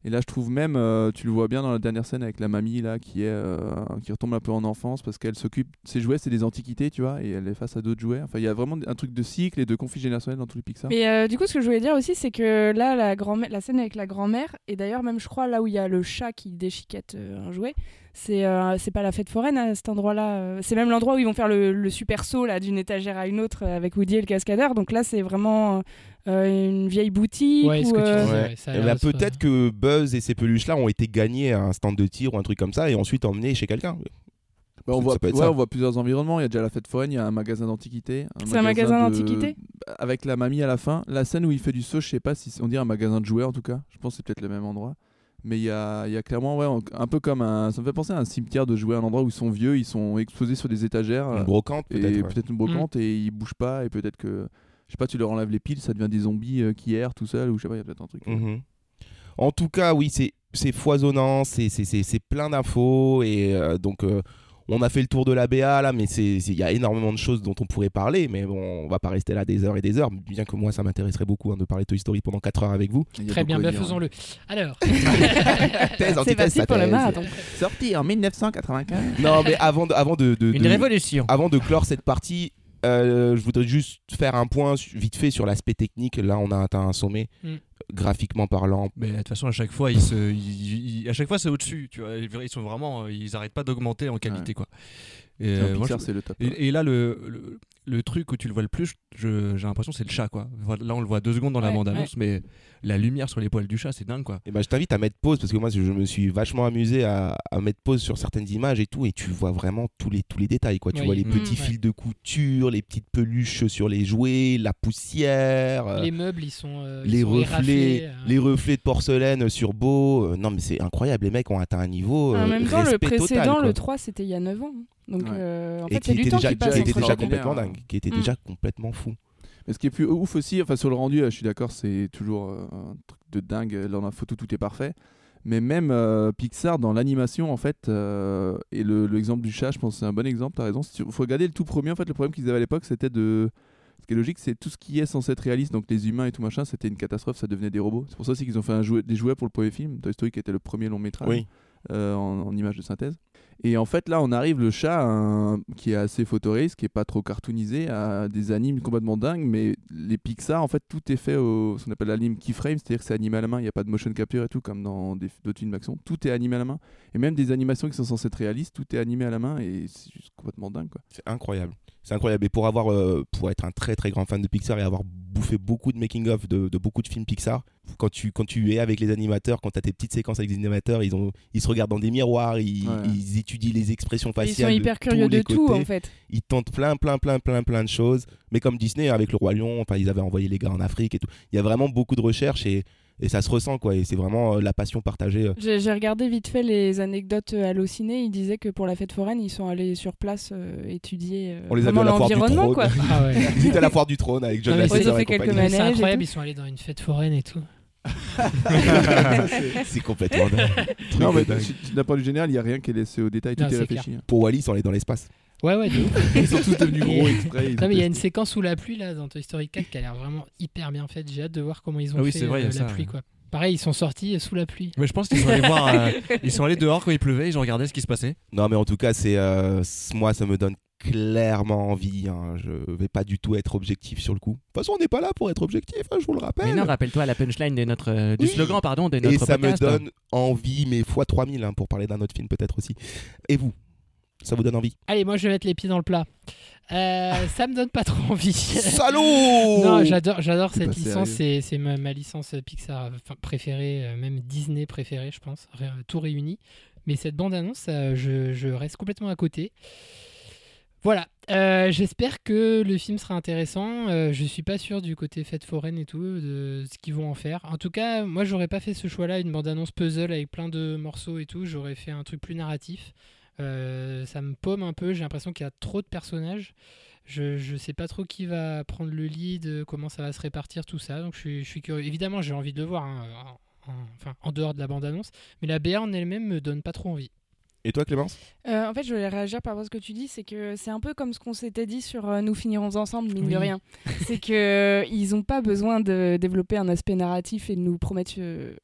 Et là, je trouve même, euh, tu le vois bien dans la dernière scène avec la mamie là, qui est, euh, qui retombe un peu en enfance parce qu'elle s'occupe. Ses jouets, c'est des antiquités, tu vois, et elle est face à d'autres jouets. Enfin, il y a vraiment un truc de cycle et de conflit générationnel dans tous les Pixar. Mais euh, du coup, ce que je voulais dire aussi, c'est que là, la, grand-mère, la scène avec la grand-mère, et d'ailleurs, même je crois là où il y a le chat qui déchiquette euh, un jouet, c'est, euh, c'est pas la fête foraine à cet endroit-là. euh, C'est même l'endroit où ils vont faire le, le super saut là, d'une étagère à une autre euh, avec Woody et le cascadeur. Donc là, c'est vraiment euh, une vieille boutique. Ouais, où, ce que tu euh, disais, Ouais. ouais, ça a Eh l'air ben, d'être, peut-être que Buzz et ces peluches-là ont été gagnés à un stand de tir ou un truc comme ça et ensuite emmenés chez quelqu'un. Bah, on, Ça voit, peut être ouais, ça. on voit plusieurs environnements. Il y a déjà la fête foraine, il y a un magasin d'antiquités. C'est un magasin de- d'antiquités Avec la mamie à la fin. La scène où il fait du saut, je sais pas si c'est- on dirait un magasin de jouets en tout cas. Je pense que c'est peut-être le même endroit. Mais il y a, il y a clairement, ouais, on- un peu comme un. Ça me fait penser à un cimetière de jouets, un endroit où ils sont vieux, ils sont exposés sur des étagères. Une brocante, et peut-être, ouais. peut-être une brocante et ils bougent pas. Et peut-être que. Je sais pas, tu leur enlèves les piles, ça devient des zombies euh, qui errent tout seul. Ou je sais pas, il y a peut-être un truc. euh. Mhm. En tout cas, oui, c'est, c'est foisonnant, c'est, c'est, c'est, c'est plein d'infos et euh, donc euh, on a fait le tour de la B A là, mais c'est, c'est, il y a énormément de choses dont on pourrait parler, mais bon, on va pas rester là des heures et des heures, bien que moi ça m'intéresserait beaucoup hein, de parler Toy Story pendant quatre heures avec vous. Il y a Très bien, beaucoup à bah, dire, faisons-le. Alors, Thèse, antithèse, parti pour le synthèse. marathon. Sorti en mille neuf cent quatre-vingt-quinze. Non, mais avant de, avant de, de- Une de- révolution. avant de clore cette partie, euh, je voudrais juste faire un point su- vite fait sur l'aspect technique. Là, on a atteint un sommet, Mm. graphiquement parlant. Mais de toute façon, à chaque fois, ils se, ils- ils- à chaque fois, c'est au-dessus. Tu vois, ils sont vraiment, ils arrêtent pas d'augmenter en qualité, Ouais. quoi. Et, Non, euh, moi, Pixar, je- c'est le top. et, et là, le, le, le truc où tu le vois le plus, je- j'ai l'impression c'est le chat, quoi. Voilà, là, on le voit deux secondes dans la Ouais, bande-annonce, mais la lumière sur les poils du chat, c'est dingue, quoi. Et ben, je t'invite à mettre pause parce que moi, je me suis vachement amusé à, à mettre pause sur certaines images et tout, et tu vois vraiment tous les, tous les détails, quoi. Tu Oui. vois les Mmh, petits ouais. fils de couture, les petites peluches sur les jouets, la poussière. euh, les meubles, ils sont, euh, ils les sont reflets, éraflés, euh. les reflets de porcelaine sur beau. Euh, non, mais c'est incroyable. Les mecs ont atteint un niveau. En euh, même temps, le respect total, précédent, quoi. le trois, c'était il y a neuf ans. hein. Donc Ouais. euh, en Et fait, qui il y a du était temps déjà, qui passe qui était entre déjà les deux. complètement dingue, qui était Mm. déjà complètement fou. Mais ce qui est plus ouf aussi, enfin sur le rendu, euh, je suis d'accord, c'est toujours euh, un truc de dingue. Là, dans la photo, tout est parfait. Mais même euh, Pixar, dans l'animation, en fait, euh, et le- l'exemple du chat, je pense que c'est un bon exemple, t'as raison. Il faut regarder le tout premier, en fait, le problème qu'ils avaient à l'époque, c'était de... Ce qui est logique, c'est tout ce qui est censé être réaliste, donc les humains et tout machin, c'était une catastrophe, ça devenait des robots. C'est pour ça aussi qu'ils ont fait un jouet, des jouets pour le premier film, Toy Story, qui était le premier long métrage, Oui. euh, en, en image de synthèse. Et en fait, là, on arrive, le chat, un- qui est assez photoréaliste, qui est pas trop cartoonisé, à des animes complètement dingues, mais les Pixar, en fait, tout est fait au ce qu'on appelle l'anime keyframe, c'est-à-dire que c'est animé à la main, il n'y a pas de motion capture et tout, comme dans des- d'autres films d'action. Tout est animé à la main. Et même des animations qui sont censées être réalistes, tout est animé à la main, et c'est juste complètement dingue, quoi. C'est incroyable. C'est incroyable. Et pour, avoir, euh, pour être un très très grand fan de Pixar et avoir bouffé beaucoup de making-of de, de beaucoup de films Pixar, quand tu, quand tu es avec les animateurs, quand tu as tes petites séquences avec les animateurs, ils, ont, ils se regardent dans des miroirs, ils, Ouais. ils étudient les expressions Ils faciales. sont hyper de tous curieux de les tout, côtés. en fait. Ils tentent plein, plein, plein, plein, plein de choses. Mais comme Disney, avec le Roi Lion, enfin, ils avaient envoyé les gars en Afrique et tout. Il y a vraiment beaucoup de recherches et, et ça se ressent, quoi. Et c'est vraiment euh, la passion partagée. euh. J'ai j'ai regardé vite fait les anecdotes euh, Allociné. Ils disaient que pour la fête foraine, ils sont allés sur place euh, étudier euh, On les a vus vraiment à la foire du l'environnement, trône. quoi. Ah ouais. Ils étaient à la foire du trône avec John Non, mais Lasseter ils ont et fait quelques compagnie. manèges. C'est et incroyable, tout. ils sont allés dans une fête foraine et tout. C'est complètement dingue. Truc Non, de mais dingue. tu- d'un point de vue général, il n'y a rien qui est laissé au détail, tout Non, est c'est réfléchi. hein. Pour Wally, ils sont allés dans l'espace. Ouais, ouais, de ouf. Ils sont tous devenus gros Et- exprès. ils Non, ont mais il y a une testé. séquence sous la pluie là dans Toy Story quatre qui a l'air vraiment hyper bien faite. J'ai hâte de voir comment ils ont Ah oui, fait c'est vrai, il y a euh, la ça, pluie, ouais. quoi. Pareil, ils sont sortis sous la pluie. Mais je pense qu'ils sont allés voir, euh, ils sont allés dehors quand il pleuvait, ils ont regardé ce qui se passait. Non, mais en tout cas, c'est euh, c- moi, ça me donne clairement envie. Hein. Je vais pas du tout être objectif sur le coup. De toute façon, on n'est pas là pour être objectif, hein, je vous le rappelle. Mais non, rappelle-toi la punchline de notre, euh, du Oui. slogan pardon, de notre Et ça podcast. me donne envie, mais fois trois mille, hein, pour parler d'un autre film peut-être aussi. Et vous, ça vous donne envie? Allez, moi je vais mettre les pieds dans le plat. Euh, ça me donne pas trop envie. Salaud! Non, j'adore, j'adore C'est cette pas licence. sérieux. C'est, c'est ma, ma licence Pixar enfin, préférée, euh, même Disney préférée, je pense, ré- tout réuni. Mais cette bande-annonce, euh, je, je reste complètement à côté. Voilà, euh, j'espère que le film sera intéressant. Euh, je suis pas sûr du côté fête foraine et tout, de ce qu'ils vont en faire. En tout cas, moi j'aurais pas fait ce choix-là, une bande-annonce puzzle avec plein de morceaux et tout. J'aurais fait un truc plus narratif. Euh, ça me paume un peu, j'ai l'impression qu'il y a trop de personnages. Je, je sais pas trop qui va prendre le lead, comment ça va se répartir, tout ça. Donc je suis, je suis curieux. Évidemment, j'ai envie de le voir, hein, en, en- enfin, en dehors de la bande-annonce. Mais la B A en elle-même me donne pas trop envie. Et toi, Clémence? Euh, en fait, je voulais réagir par rapport à ce que tu dis, c'est que c'est un peu comme ce qu'on s'était dit sur euh, Nous finirons ensemble, mine Oui. de rien. C'est que euh, ils n'ont pas besoin de développer un aspect narratif et de nous promettre euh,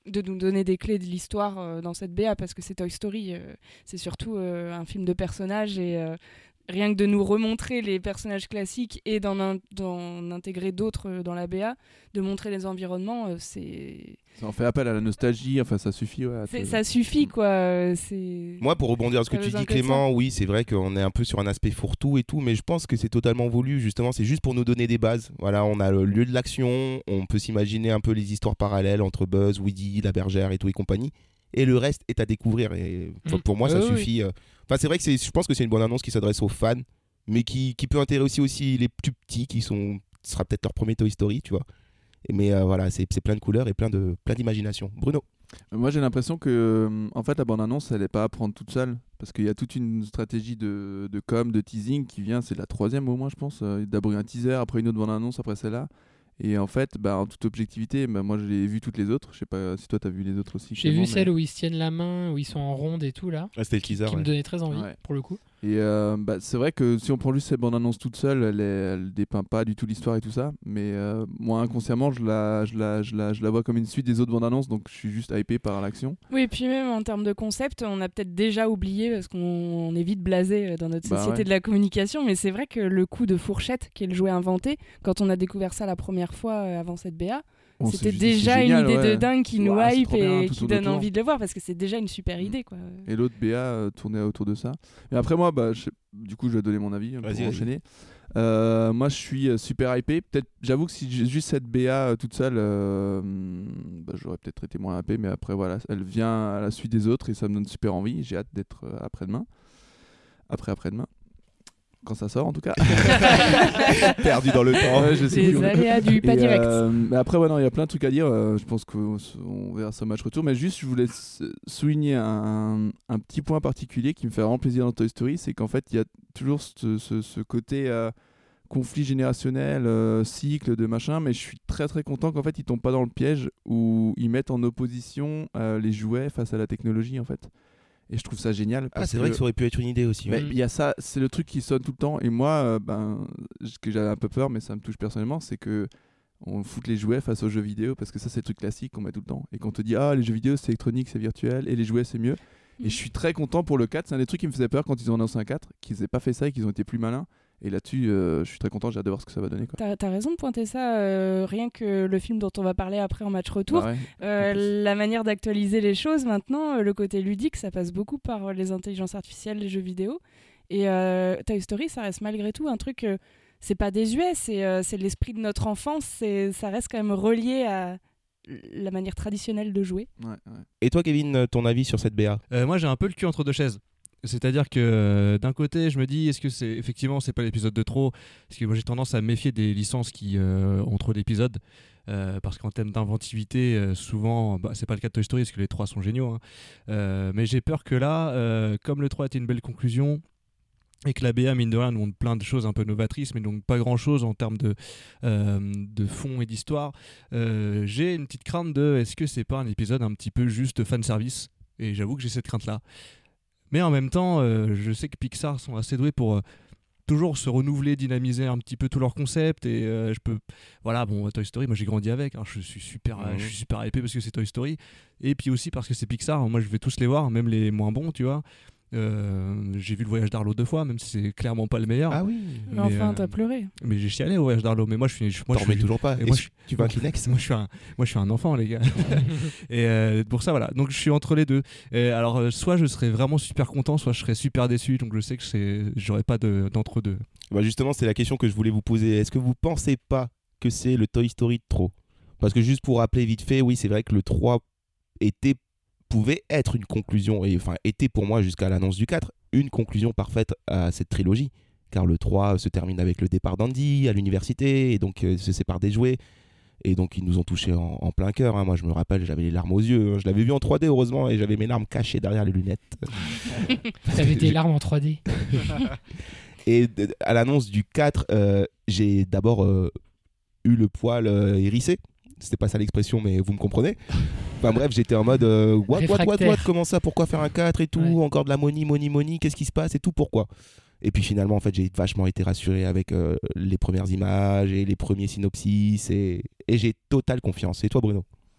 de nous donner des clés de l'histoire euh, dans cette B A, parce que c'est Toy Story, euh, c'est surtout euh, un film de personnages, et euh, rien que de nous remontrer les personnages classiques et d'en, in- d'en intégrer d'autres euh, dans la B A, de montrer les environnements, euh, c'est... Ça en fait appel à la nostalgie, enfin ça suffit. Ouais, c'est te- ça suffit, quoi. euh, C'est... Moi, pour rebondir à ce que Pas tu besoin dis, que de ça. Clément, oui, c'est vrai qu'on est un peu sur un aspect fourre-tout et tout, mais je pense que c'est totalement voulu. Justement, c'est juste pour nous donner des bases. Voilà, on a le lieu de l'action, on peut s'imaginer un peu les histoires parallèles entre Buzz, Woody, la bergère et tout et compagnie. Et le reste est à découvrir. Et pour- Mm. pour moi, ça Oui, oui. suffit. euh. Enfin, c'est vrai que c'est, je pense que c'est une bonne annonce qui s'adresse aux fans, mais qui, qui peut intéresser aussi les plus petits qui sont, ce sera peut-être leur premier Toy Story, tu vois. Et mais euh, voilà, c'est, c'est plein de couleurs et plein de plein d'imagination. Bruno. Moi j'ai l'impression que euh, en fait la bande-annonce elle est pas à prendre toute seule parce qu'il y a toute une stratégie de, de com, de teasing qui vient, c'est la troisième au moins je pense, euh, d'abord un teaser, après une autre bande-annonce, après celle-là. Et en fait, bah, en toute objectivité, bah, moi je l'ai vu toutes les autres. Je sais pas si toi t'as vu les autres aussi. J'ai Clément, vu mais- celle où ils se tiennent la main, où ils sont en ronde et tout là. Ah, c'était le teaser. Qui ouais. me donnait très envie, Ouais. pour le coup. Et euh, bah, c'est vrai que si on prend juste cette bande-annonce toute seule, elle, est, elle dépeint pas du tout l'histoire et tout ça. Mais euh, moi, inconsciemment, je la, je, la, je, la, je la vois comme une suite des autres bandes-annonces, donc je suis juste hypé par l'action. Oui, et puis même en termes de concept, on a peut-être déjà oublié, parce qu'on on est vite blasé dans notre Bah société ouais. de la communication, mais c'est vrai que le coup de fourchette, qui est le jouet inventé, quand on a découvert ça la première fois euh, avant cette B A, On s'est c'était juste dit, déjà c'est génial, une idée ouais. de dingue qui nous Ouah, c'est hype trop bien, et tout qui tourne donne autour. envie de le voir, parce que c'est déjà une super idée, quoi. Et l'autre B A euh, tournait autour de ça. Mais après moi, bah, je- du coup, je vais donner mon avis hein, pour Vas-y, vas-y. enchaîner. Euh, moi, je suis euh, super hypé. Peut-être, j'avoue que si j'ai juste cette B A euh, toute seule, euh, bah, j'aurais peut-être été moins hypé. Mais après, voilà, elle vient à la suite des autres et ça me donne super envie. J'ai hâte d'être euh, après-demain. Après après-demain. Quand ça sort en tout cas. Perdu dans le temps. Ouais, je sais Les plus. aléas du pas Et, direct. euh, mais après, ouais, non, il y a plein de trucs à dire. euh, je pense qu'on on verra ce match retour. Mais juste, je voulais s- souligner un, un petit point particulier qui me fait vraiment plaisir dans Toy Story. C'est qu'en fait, il y a toujours ce, ce- ce côté euh, conflit générationnel, euh, cycle de machin. Mais je suis très très content qu'en fait, ils tombent pas dans le piège où ils mettent en opposition euh, les jouets face à la technologie en fait. Et je trouve ça génial. Ah, parce c'est vrai que- que ça aurait pu être une idée aussi. mais ouais. il y a ça, c'est le truc qui sonne tout le temps. Et moi, euh, ben, ce que j'avais un peu peur, mais ça me touche personnellement, c'est que on fout les jouets face aux jeux vidéo parce que ça, c'est le truc classique qu'on met tout le temps. Et qu'on te dit, ah, les jeux vidéo, c'est électronique, c'est virtuel, et les jouets, c'est mieux. Et je suis très content pour le quatre. C'est un des trucs qui me faisait peur quand ils ont annoncé un quatre, qu'ils n'aient pas fait ça et qu'ils ont été plus malins. Et là-dessus, euh, je suis très content, j'ai hâte de voir ce que ça va donner. Quoi. T'as, t'as raison de pointer ça, euh, rien que le film dont on va parler après en match retour. Bah ouais, Euh, en plus. la manière d'actualiser les choses maintenant, euh, le côté ludique, ça passe beaucoup par euh, les intelligences artificielles, les jeux vidéo. Et euh, Toy Story, ça reste malgré tout un truc, euh, c'est pas désuet, c'est, euh, c'est l'esprit de notre enfance, c'est, ça reste quand même relié à la manière traditionnelle de jouer. Ouais, ouais. Et toi, Kevin, ton avis sur cette B A? Euh, moi j'ai un peu le cul entre deux chaises. C'est-à-dire que euh, d'un côté je me dis est-ce que c'est effectivement c'est pas l'épisode de trop, parce que moi j'ai tendance à me méfier des licences qui euh, ont trop d'épisodes, euh, parce qu'en termes d'inventivité euh, souvent bah, c'est pas le cas de Toy Story parce que les trois sont géniaux hein. Euh, mais j'ai peur que là euh, comme le trois était une belle conclusion et que la B A mine de rien nous montre plein de choses un peu novatrices mais donc pas grand chose en termes de, euh, de fond et d'histoire, euh, j'ai une petite crainte de est-ce que c'est pas un épisode un petit peu juste fanservice, et j'avoue que j'ai cette crainte là. Mais en même temps, euh, je sais que Pixar sont assez doués pour euh, toujours se renouveler, dynamiser un petit peu tous leurs concepts. Et euh, je peux, voilà, bon, Toy Story, moi j'ai grandi avec. Hein, je suis super, euh, Mhm. je suis super hypé parce que c'est Toy Story. Et puis aussi parce que c'est Pixar. Moi, je vais tous les voir, même les moins bons, tu vois. Euh, j'ai vu le Voyage d'Arlo deux fois, même si c'est clairement pas le meilleur. Ah oui. Mais enfin, euh, t'as pleuré. Mais j'ai chialé au Voyage d'Arlo. Mais moi, je suis, je- moi, T'en je remets suis toujours pas. et Et moi, tu- je- tu veux un Kleenex? Moi, je suis un, moi, je suis un enfant, les gars. Et euh, pour ça, voilà. Donc, je suis entre les deux. Et alors, euh, soit je serais vraiment super content, soit je serais super déçu. Donc, je sais que c'est, j'aurais pas de, d'entre deux. Bah justement, c'est la question que je voulais vous poser. Est-ce que vous pensez pas que c'est le Toy Story de trop? Parce que juste pour rappeler vite fait, oui, c'est vrai que le trois était, pouvait être une conclusion, et enfin était pour moi jusqu'à l'annonce du quatre, une conclusion parfaite à cette trilogie. Car le trois se termine avec le départ d'Andy à l'université, et donc euh, se sépare des jouets. Et donc ils nous ont touchés en, en plein cœur. Hein. Moi je me rappelle, j'avais les larmes aux yeux. Hein. Je l'avais vu en trois D heureusement, et j'avais mes larmes cachées derrière les lunettes. T'avais tes larmes en trois D. Et d- à l'annonce du quatre, euh, j'ai d'abord euh, eu le poil euh, hérissé. C'était pas ça l'expression, mais vous me comprenez. Enfin bref, j'étais en mode euh, what, what, what, Réfractaire. what, comment ça, pourquoi faire un quatre et tout, Ouais. encore de la money, money, money, qu'est-ce qui se passe et tout, pourquoi. Et puis finalement, en fait, j'ai vachement été rassuré avec euh, les premières images et les premiers synopsis, et, et j'ai totale confiance. Et toi, Bruno?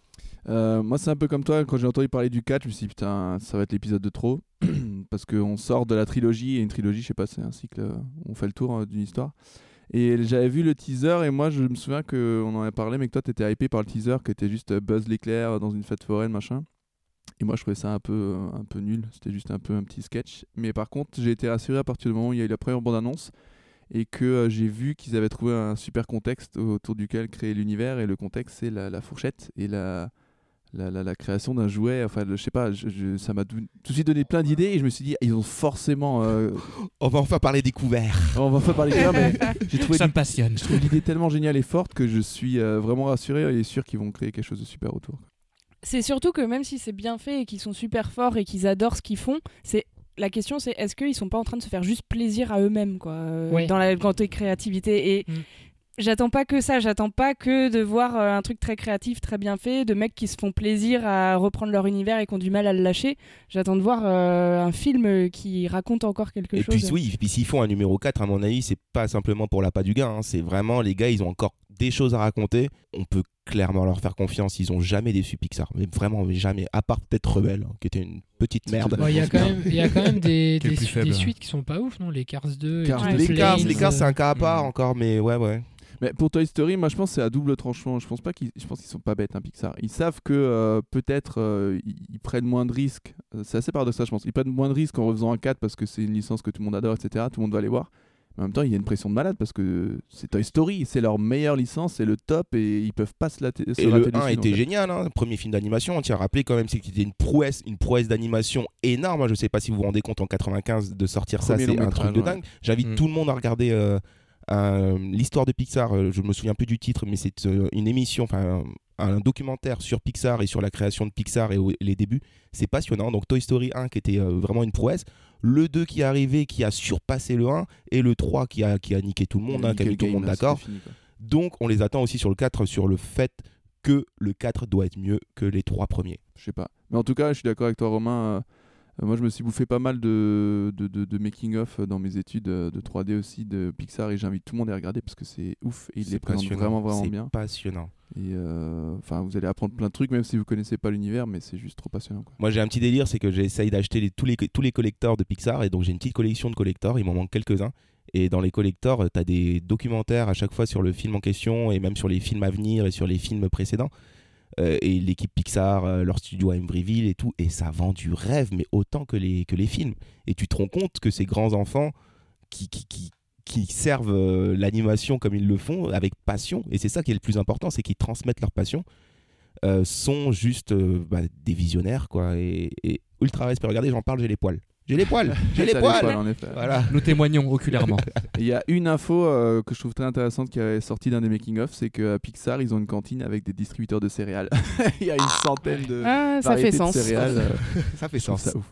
Euh, moi, c'est un peu comme toi, quand j'ai entendu parler du quatre, je me suis dit putain, ça va être l'épisode de trop. Parce qu'on sort de la trilogie, et une trilogie, je sais pas, c'est un cycle, euh, on fait le tour euh, d'une histoire. Et j'avais vu le teaser, et moi, je me souviens qu'on en avait parlé, mais que toi, t'étais hypé par le teaser, qui était juste euh, Buzz l'éclair dans une fête foraine, machin. Et moi, je trouvais ça un peu, euh, un peu nul, c'était juste un peu un petit sketch. Mais par contre, j'ai été rassuré à partir du moment où il y a eu la première bande-annonce, et que euh, j'ai vu qu'ils avaient trouvé un super contexte autour duquel créer l'univers, et le contexte, c'est la, la fourchette, et la... La, la, la création d'un jouet, enfin je sais pas, je, je, ça m'a tout, tout de suite donné plein d'idées et je me suis dit ils ont forcément. Euh... On va enfin parler découvert. On va enfin parler découvert, mais j'ai trouvé ça me passionne. Je trouve l'idée tellement géniale et forte que je suis euh, vraiment rassuré et sûr qu'ils vont créer quelque chose de super autour. C'est surtout que même si c'est bien fait et qu'ils sont super forts et qu'ils adorent ce qu'ils font, c'est la question c'est est-ce qu'ils sont pas en train de se faire juste plaisir à eux-mêmes quoi, euh, ouais. dans la grande créativité et. Mm. J'attends pas que ça, j'attends pas que de voir euh, un truc très créatif, très bien fait, de mecs qui se font plaisir à reprendre leur univers et qui ont du mal à le lâcher. J'attends de voir euh, un film qui raconte encore quelque et chose. Et puis oui, puis s'ils font un numéro quatre, à mon avis, c'est pas simplement pour l'appât du gain, hein, c'est vraiment les gars, ils ont encore des choses à raconter. On peut clairement leur faire confiance, ils ont jamais déçu Pixar, mais vraiment mais jamais, à part peut-être Rebelle, hein, qui était une petite merde. Il ouais, y, y a quand même des, des, su- des suites qui sont pas ouf, non ? Les Cars deux, Cars, et les, Cars, les Cars, euh... c'est un cas à part mmh. encore, mais ouais, ouais. Mais pour Toy Story, moi je pense que c'est à double tranchant. Je pense pas qu'ils, je pense qu'ils sont pas bêtes, hein, Pixar. Ils savent que euh, peut-être euh, ils, ils prennent moins de risques. C'est assez paradoxal, je pense. Ils prennent moins de risques en refaisant un quatre parce que c'est une licence que tout le monde adore, et cetera. Tout le monde va aller voir. Mais en même temps, il y a une pression de malade parce que c'est Toy Story, c'est leur meilleure licence, c'est le top et ils peuvent pas se la. T- se et le un dessus, était génial, hein, premier film d'animation. On tient à rappeler quand même, c'est qu'il était une prouesse, une prouesse d'animation énorme. Je sais pas si vous vous rendez compte en quatre-vingt-quinze de sortir premier ça, c'est un truc de dingue. J'invite mmh. tout le monde à regarder. Euh, Euh, l'histoire de Pixar, euh, je me souviens plus du titre, mais c'est euh, une émission, enfin un, un documentaire sur Pixar et sur la création de Pixar et au, les débuts. C'est passionnant. Donc Toy Story un qui était euh, vraiment une prouesse, le deux qui est arrivé, qui a surpassé le un, et le trois qui a, qui a niqué tout le monde, hein, qui a mis tout le monde d'accord. Fini, donc on les attend aussi sur le quatre, sur le fait que le quatre doit être mieux que les trois premiers. Je sais pas. Mais en tout cas, je suis d'accord avec toi, Romain. Euh... Moi, je me suis bouffé pas mal de, de, de, de making-of dans mes études de trois D aussi, de Pixar, et j'invite tout le monde à regarder parce que c'est ouf et ils les présentent vraiment, vraiment c'est bien. C'est passionnant. Et enfin, euh, vous allez apprendre plein de trucs, même si vous connaissez pas l'univers, mais c'est juste trop passionnant, quoi. Moi, j'ai un petit délire, c'est que j'essaye d'acheter les, tous, les, tous les collectors de Pixar, et donc j'ai une petite collection de collectors, il m'en manque quelques-uns. Et dans les collectors, tu as des documentaires à chaque fois sur le film en question, et même sur les films à venir et sur les films précédents. Euh, et l'équipe Pixar, euh, leur studio à Embryville et tout, et ça vend du rêve, mais autant que les, que les films. Et tu te rends compte que ces grands enfants qui, qui, qui, qui servent euh, l'animation comme ils le font, avec passion, et c'est ça qui est le plus important, c'est qu'ils transmettent leur passion, euh, sont juste euh, bah, des visionnaires, quoi, et, et ultra respect. Regardez, j'en parle, j'ai les poils. J'ai les poils, j'ai les poils. poils en effet. Voilà. Nous témoignons oculairement. Il y a une info euh, que je trouve très intéressante qui est sortie d'un des making-of, c'est qu'à Pixar, ils ont une cantine avec des distributeurs de céréales. Il y a une centaine de ah, ça fait de sens. céréales. Euh, ça fait sens. Ça ouf.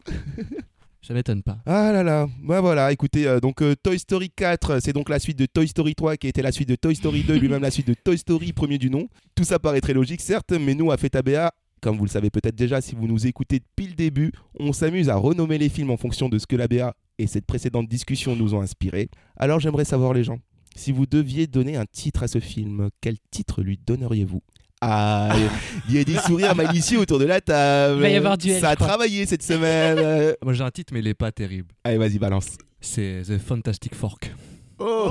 Ça m'étonne pas. Ah là là, bah voilà, écoutez, euh, donc euh, Toy Story quatre, c'est donc la suite de Toy Story trois qui était la suite de Toy Story deux, lui-même la suite de Toy Story premier du nom. Tout ça paraît très logique, certes, mais nous, à Feta B A, comme vous le savez peut-être déjà, si vous nous écoutez depuis le début, on s'amuse à renommer les films en fonction de ce que la B A et cette précédente discussion nous ont inspiré. Alors j'aimerais savoir, les gens, si vous deviez donner un titre à ce film, quel titre lui donneriez-vous ? Ah, il y a des sourires malicieux autour de la table. Il va y avoir duel, ça a travaillé cette semaine. Moi j'ai un titre, mais il est pas terrible. Allez, vas-y, balance. C'est The Fantastic Fork. Oh.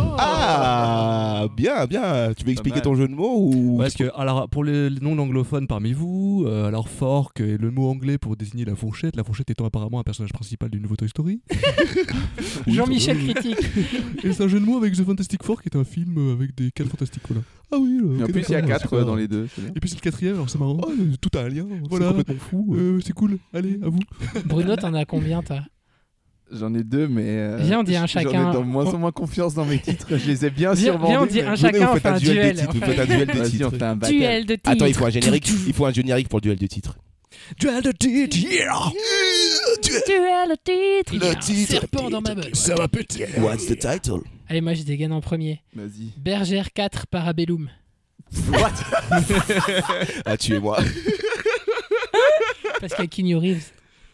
Ah, bien, bien. Tu veux expliquer ton jeu de mots ou... Parce que, alors, pour les non-anglophones parmi vous, euh, alors fork est le mot anglais pour désigner la fourchette, la fourchette étant apparemment un personnage principal du nouveau Toy Story. Jean-Michel critique. Et c'est un jeu de mots avec The Fantastic Four qui est un film avec des quatre fantastiques. Voilà. Ah oui. Euh, et en plus, il y a quatre euh, dans les deux. Et puis c'est le quatrième, alors c'est marrant. Oh, tout a un lien. Voilà. C'est complètement fou. Euh, c'est cool. Allez, à vous. Bruno, t'en as combien, toi ? J'en ai deux, mais euh, viens, on dit un chacun. J'en ai de moins en moins confiance dans mes titres. Je les ai bien viens, survendus. Viens, on dit un chacun, on fait un duel. On fait un duel de titres. On fait un battle. Duel de titres. Attends, il faut un générique. Il faut un générique pour le duel de titres. Duel de titres, yeah. Duel de titres. Le titre. Serpent dans ma botte. Ça va péter. What's the title? Allez, moi je dégaine en premier. Vas-y. Bergère quatre Parabellum. What? Ah, tu es moi. Parce qu'il y a Keanu Reeves.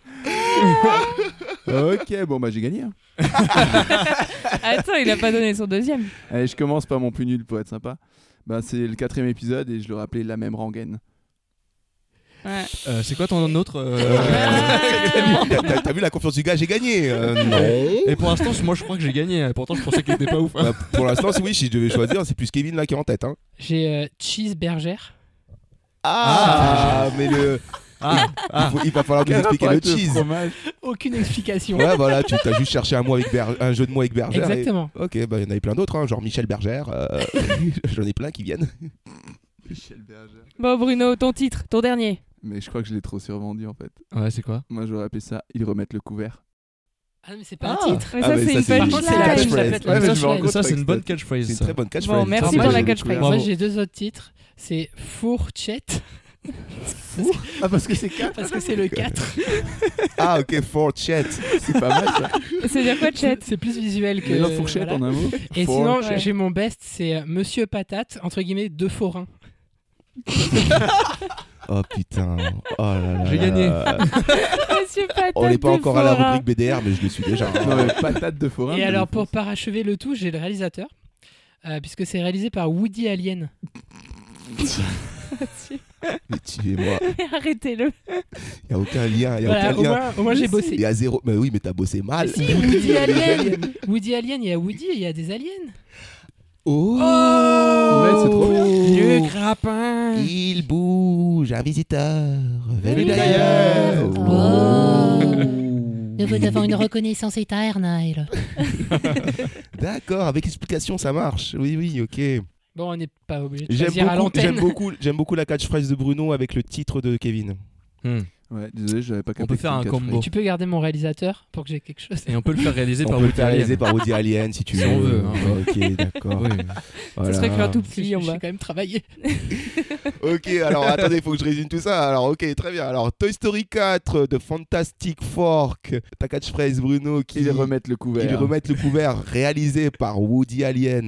Ok, bon bah j'ai gagné. Hein. Attends, il a pas donné son deuxième. Allez, je commence par mon plus nul pour être sympa. Bah, c'est le quatrième épisode et je le rappelais La Même Rengaine. Ouais. Euh, c'est quoi ton autre euh... t'as, t'as vu la confiance du gars, j'ai gagné. Euh, non. Et pour l'instant, moi je crois que j'ai gagné. Pourtant, je pensais qu'il était pas ouf. Hein. Bah, pour l'instant, oui, si je devais choisir, c'est plus Kevin là qui est en tête. Hein. J'ai euh, Cheeseburger. Ah, ah, mais le. Ah, ah. Il, faut, il va falloir nous expliquer le cheese. Fromage. Aucune explication. Ouais, voilà, tu as juste cherché un, mot avec Ber... un jeu de mots avec Bergère. Exactement. Et... Ok, bah il y en avait plein d'autres, hein, genre Michel Bergère. Euh... J'en ai plein qui viennent. Michel Bergère. Bon, Bruno, ton titre, ton dernier. Mais je crois que je l'ai trop survendu en fait. Ouais, c'est quoi? Moi j'aurais appelé ça Ils remettent le couvert. Ah, mais c'est pas ah. un titre. Mais ça, ah, mais c'est ça, une c'est punchline. catchphrase. Ouais, ça, c'est une bonne catchphrase. C'est une très bonne catchphrase. Bon, merci Alors, pour moi, la catchphrase. Moi, j'ai deux autres titres. C'est Fourchette. Four Ah, parce que c'est quatre. Parce que c'est le quatre. Ah, ok, Fourchette. C'est pas mal ça. C'est-à-dire quoi, chat? C'est plus visuel que. Mais non, fourchette voilà. en un mot. Et Four. sinon, Ouais. j'ai mon best, c'est euh, Monsieur Patate, entre guillemets, deux forains. Oh putain. Oh là là. J'ai là gagné. là. Monsieur Patate. On n'est pas de encore à la Forain. rubrique B D R, mais je le suis déjà. Non, mais patate de forain. Et alors, pour parachever le tout, j'ai le réalisateur, euh, puisque c'est réalisé par Woody Allen. Mais tuez-moi. Arrêtez-le. Il n'y a aucun lien. Il y a Voilà, aucun au lien. moins, au moins j'ai Il bossé. y a zéro. Mais oui, mais t'as bossé mal. Si, Woody Allen. Woody Allen, il y a Woody et il y a des aliens. Oh, Ouais, c'est trop bien. Le grappin. Il bouge, un visiteur venu Venu d'ailleurs. d'ailleurs. Oh. Nous vous devons une reconnaissance éternelle. D'accord, avec explication, ça marche. Oui, oui, ok. Bon, on n'est pas obligé de J'aime choisir à beaucoup, j'aime l'antenne. beaucoup, j'aime beaucoup la catchphrase de Bruno avec le titre de Kevin. Hmm. Ouais, désolé, j'avais pas capté. On peut que faire c'était un une catchphrase. combo. Tu peux garder mon réalisateur pour que j'ai quelque chose. Et on peut le faire réaliser On par peut le Woody faire réaliser Allen. par Woody Allen si tu Si veux. on veut, hein, Ouais, ok, d'accord. Oui. Voilà. Ça serait écrit un tout Parce que petit je, en je bas. vais quand même travailler. Ok, alors attendez, il faut que je résume tout ça. Alors, ok, très bien. Alors, Toy Story quatre de Fantastic Fork, ta catchphrase Bruno qui Ils remettent le couvert. Ils remettent le couvert, réalisé par Woody Allen.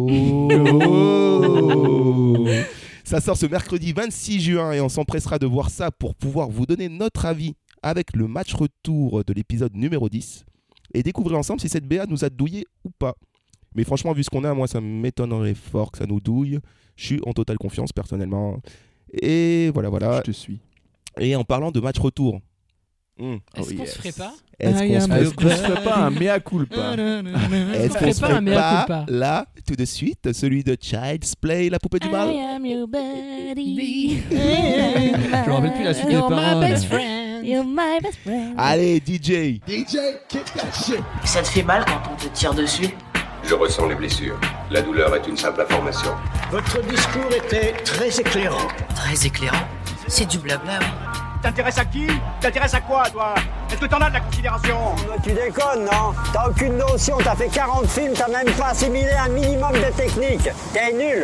Oh. Ça sort ce mercredi vingt-six juin et on s'empressera de voir ça pour pouvoir vous donner notre avis avec le match retour de l'épisode numéro dix et découvrir ensemble si cette B A nous a douillé ou pas. Mais franchement, vu ce qu'on a, moi, ça m'étonnerait fort que ça nous douille. Je suis en totale confiance personnellement. Et voilà, voilà. Je te suis. Et en parlant de match retour, hmm. Est-ce Oh qu'on yes. se ferait pas Est-ce qu'on se Est-ce qu'on se ferait ferait pas un mea culpa? Est-ce qu'on ferait se pas un ferait mea pas culpa là, tout de suite, celui de Child's Play, la poupée du mal? am your buddy. Je me rappelle plus la suite des You're my paroles. best friend. You're my best friend. Allez, D J. D J, kick that shit. Ça te fait mal quand on te tire dessus? Je ressens les blessures. La douleur est une simple information. Votre discours était très éclairant. Très éclairant. C'est du blabla, oui. T'intéresses à qui? T'intéresses à quoi, toi? Est-ce que t'en as de la considération? Tu déconnes, non? T'as aucune notion, t'as fait quarante films, t'as même pas assimilé un minimum de technique. T'es nul.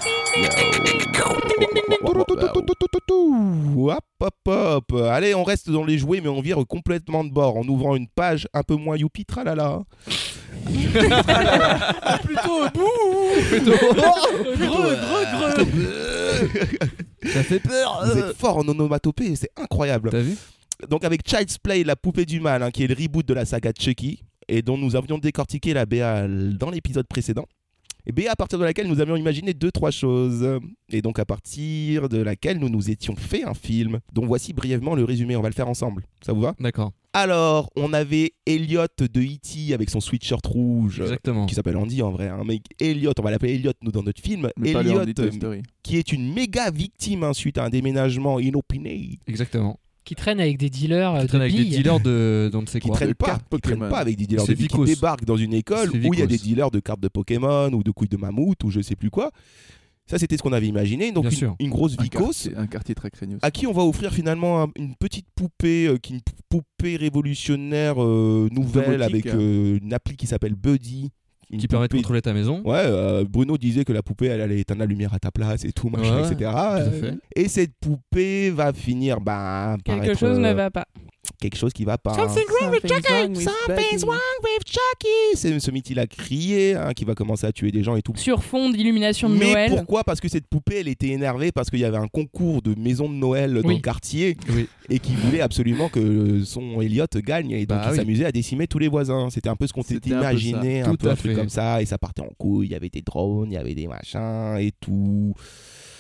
Hop, hop, hop. Allez, on reste dans les jouets, mais on vire complètement de bord en ouvrant une page un peu moins youpi tralala. Plutôt bouh. Plutôt Greux, greux, greux. Ça fait peur. Vous êtes fort en onomatopée, c'est incroyable. T'as vu? Donc avec Child's Play, la poupée du mal, hein, qui est le reboot de la saga Chucky, et dont nous avions décortiqué la B A dans l'épisode précédent. Et B A à partir de laquelle nous avions imaginé deux, trois choses. Et donc à partir de laquelle nous nous étions fait un film, dont voici brièvement le résumé, on va le faire ensemble. Ça vous va? D'accord. Alors, on avait Elliot de E T avec son sweatshirt rouge. Exactement. Qui s'appelle Andy en vrai. Hein. Mais Elliot, on va l'appeler Elliot nous dans notre film. Mais pas le Elliot, Andy Toy euh, Story. qui est une méga victime hein, suite à un déménagement inopiné. Exactement. Qui traîne avec des dealers euh, Qui traîne de avec des billes. dealers de d'on ne sait Qui quoi. traîne De pas, cartes qui traîne Pokémon. pas avec des dealers C'est de billes, qui vicos. débarquent dans une école C'est où il y a vicos. des dealers de cartes de Pokémon ou de couilles de mammouth ou je sais plus quoi. Ça, c'était ce qu'on avait imaginé. Donc, Bien une, sûr. une grosse Un vicos quartier, un quartier très craignos. à qui on va offrir finalement un- une petite poupée, euh, qui une poupée révolutionnaire euh, nouvelle Domotique, avec hein. euh, une appli qui s'appelle Buddy. Une Qui permet de poupée- contrôler ta maison. Ouais, euh, Bruno disait que la poupée, elle allait éteindre la lumière à ta place et tout, machin, Ouais, et cetera. tout à fait. Et cette poupée va finir bah, par Quelque être, chose euh, ne va pas. quelque chose qui va pas. Something wrong with Chucky. Something's wrong with Chucky. C'est ce mythe, il a crié, hein, qui va commencer à tuer des gens et tout. Sur fond d'illumination de Mais Noël. pourquoi? Parce que cette poupée, elle était énervée parce qu'il y avait un concours de maison de Noël dans Oui. le quartier Oui. et qui voulait absolument que son Elliot gagne et donc Bah il oui. s'amusait à décimer tous les voisins. C'était un peu ce qu'on s'était C'était un peu imaginé, ça. un Tout peu à un truc fait. comme ça et ça partait en couille. Il y avait des drones, il y avait des machins et tout.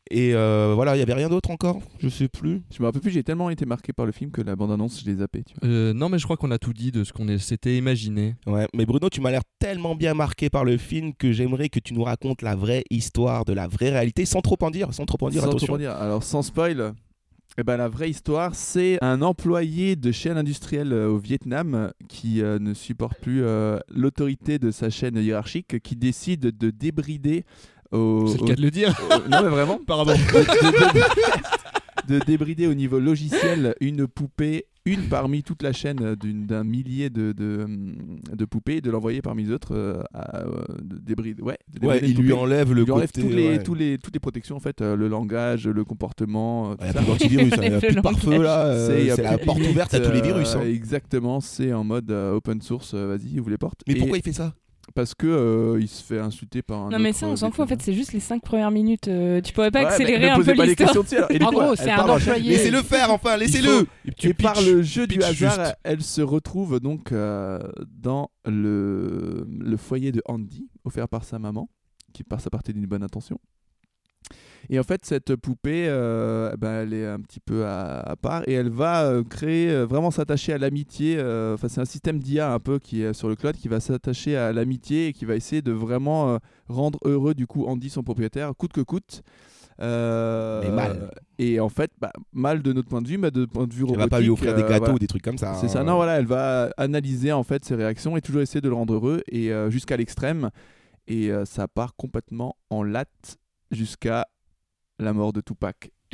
Et euh, voilà, il y avait rien d'autre encore, je sais plus. Je me rappelle plus, j'ai tellement été marqué par le film que la bande-annonce, je l'ai zappé. Tu vois. Euh, non, mais je crois qu'on a tout dit de ce qu'on est- s'était imaginé. Ouais, mais Bruno, tu m'as l'air tellement bien marqué par le film que j'aimerais que tu nous racontes la vraie histoire de la vraie réalité, sans trop en dire, sans trop en dire, Sans attention. trop en dire. Alors sans spoil, eh ben, la vraie histoire, c'est un employé de chaîne industrielle euh, au Vietnam qui euh, ne supporte plus euh, l'autorité de sa chaîne hiérarchique, qui décide de débrider. Au, C'est le au- cas de le dire. au- non mais vraiment. Pardon. De, de- de- de débrider au niveau logiciel une poupée, une parmi toute la chaîne d'une- d'un millier de, de, de poupées, et de l'envoyer parmi les autres euh, à euh, de débrider. Ouais, de Ouais, débrider il une lui poupée. enlève le Il lui enlève côté, toutes les, ouais. tous les, toutes les protections en fait, euh, le langage, le comportement. euh, tout Il n'y a ça. plus d'antivirus, il n'y a Le plus de pare-feu là, euh, C'est- y a c'est plus la de porte limite, ouverte à tous les virus. euh, hein. Exactement, c'est en mode euh, open source, euh, vas-y, ouvre les portes. Mais Et pourquoi il fait ça? Parce que euh, il se fait insulter par un Non, mais autre, ça, on euh, s'en fout. En fait, Vietnamien. c'est juste les cinq premières minutes. euh, tu pourrais pas Ouais, mais accélérer ne un peu posez pas les l'histoire. questions dessus, alors. Et du En coup, gros, elle c'est un parle en chaîne. employé. Laissez-le faire, enfin, laissez-le. Et par le jeu du pitch hasard, juste. elle se retrouve donc euh, dans le, le foyer de Andy, offert par sa maman, qui part sa partie d'une bonne intention. Et en fait, cette poupée, euh, ben, elle est un petit peu à, à part et elle va euh, créer, euh, vraiment s'attacher à l'amitié. euh, Enfin, c'est un système d'I A un peu qui est sur le cloud qui va s'attacher à l'amitié et qui va essayer de vraiment euh, rendre heureux du coup Andy, son propriétaire, coûte que coûte. Euh, Mais mal. Et en fait, bah, mal de notre point de vue, mais de point de vue Elle robotique. va pas lui offrir des euh, gâteaux voilà. ou des trucs comme ça. C'est ça, hein. non, voilà, elle va analyser en fait ses réactions et toujours essayer de le rendre heureux et euh, jusqu'à l'extrême. Et euh, ça part complètement en latte jusqu'à la mort de Tupac. Je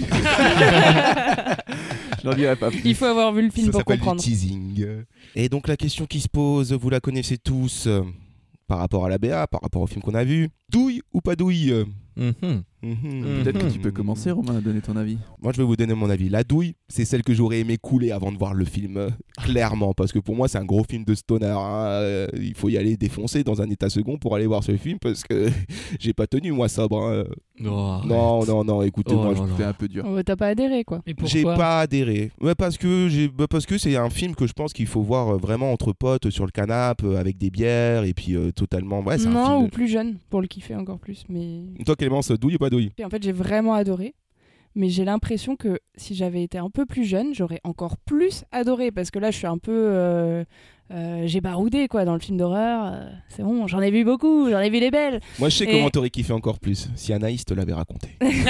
n'en dirai pas plus. Il faut avoir vu le film Ça pour s'appelle comprendre. du teasing. Et donc la question qui se pose, vous la connaissez tous, euh, par rapport à la B A, par rapport au film qu'on a vu. Douille ou pas douille? Mhm. Mhm. Peut-être que tu peux commencer, Romain, à donner ton avis. Moi, je vais vous donner mon avis. La douille, c'est celle que j'aurais aimé couler avant de voir le film, euh, clairement, parce que pour moi, c'est un gros film de stoner. hein. Euh, il faut y aller défoncer dans un état second pour aller voir ce film, parce que j'ai pas tenu, moi, sobre. hein. Oh, non, non, non, écoutez-moi, Oh je- là là. C'était un peu dur. Oh, T'as pas adhéré, quoi. Mais j'ai pourquoi pas adhéré. Ouais, parce que j'ai, bah, parce que c'est un film que je pense qu'il faut voir euh, vraiment entre potes sur le canapé euh, avec des bières et puis euh, totalement. Ouais, c'est un Non, film. ou plus jeune, pour le kiffer encore plus. Mais de- Toi, Clémence, douille ou pas douille? Et en fait, j'ai vraiment adoré. Mais j'ai l'impression que si j'avais été un peu plus jeune, j'aurais encore plus adoré. Parce que là, je suis un peu. euh, euh, j'ai baroudé, quoi, dans le film d'horreur. Euh, c'est bon, j'en ai vu beaucoup, j'en ai vu des belles. Moi, je sais Et- comment t'aurais kiffé encore plus si Anaïs te l'avait raconté.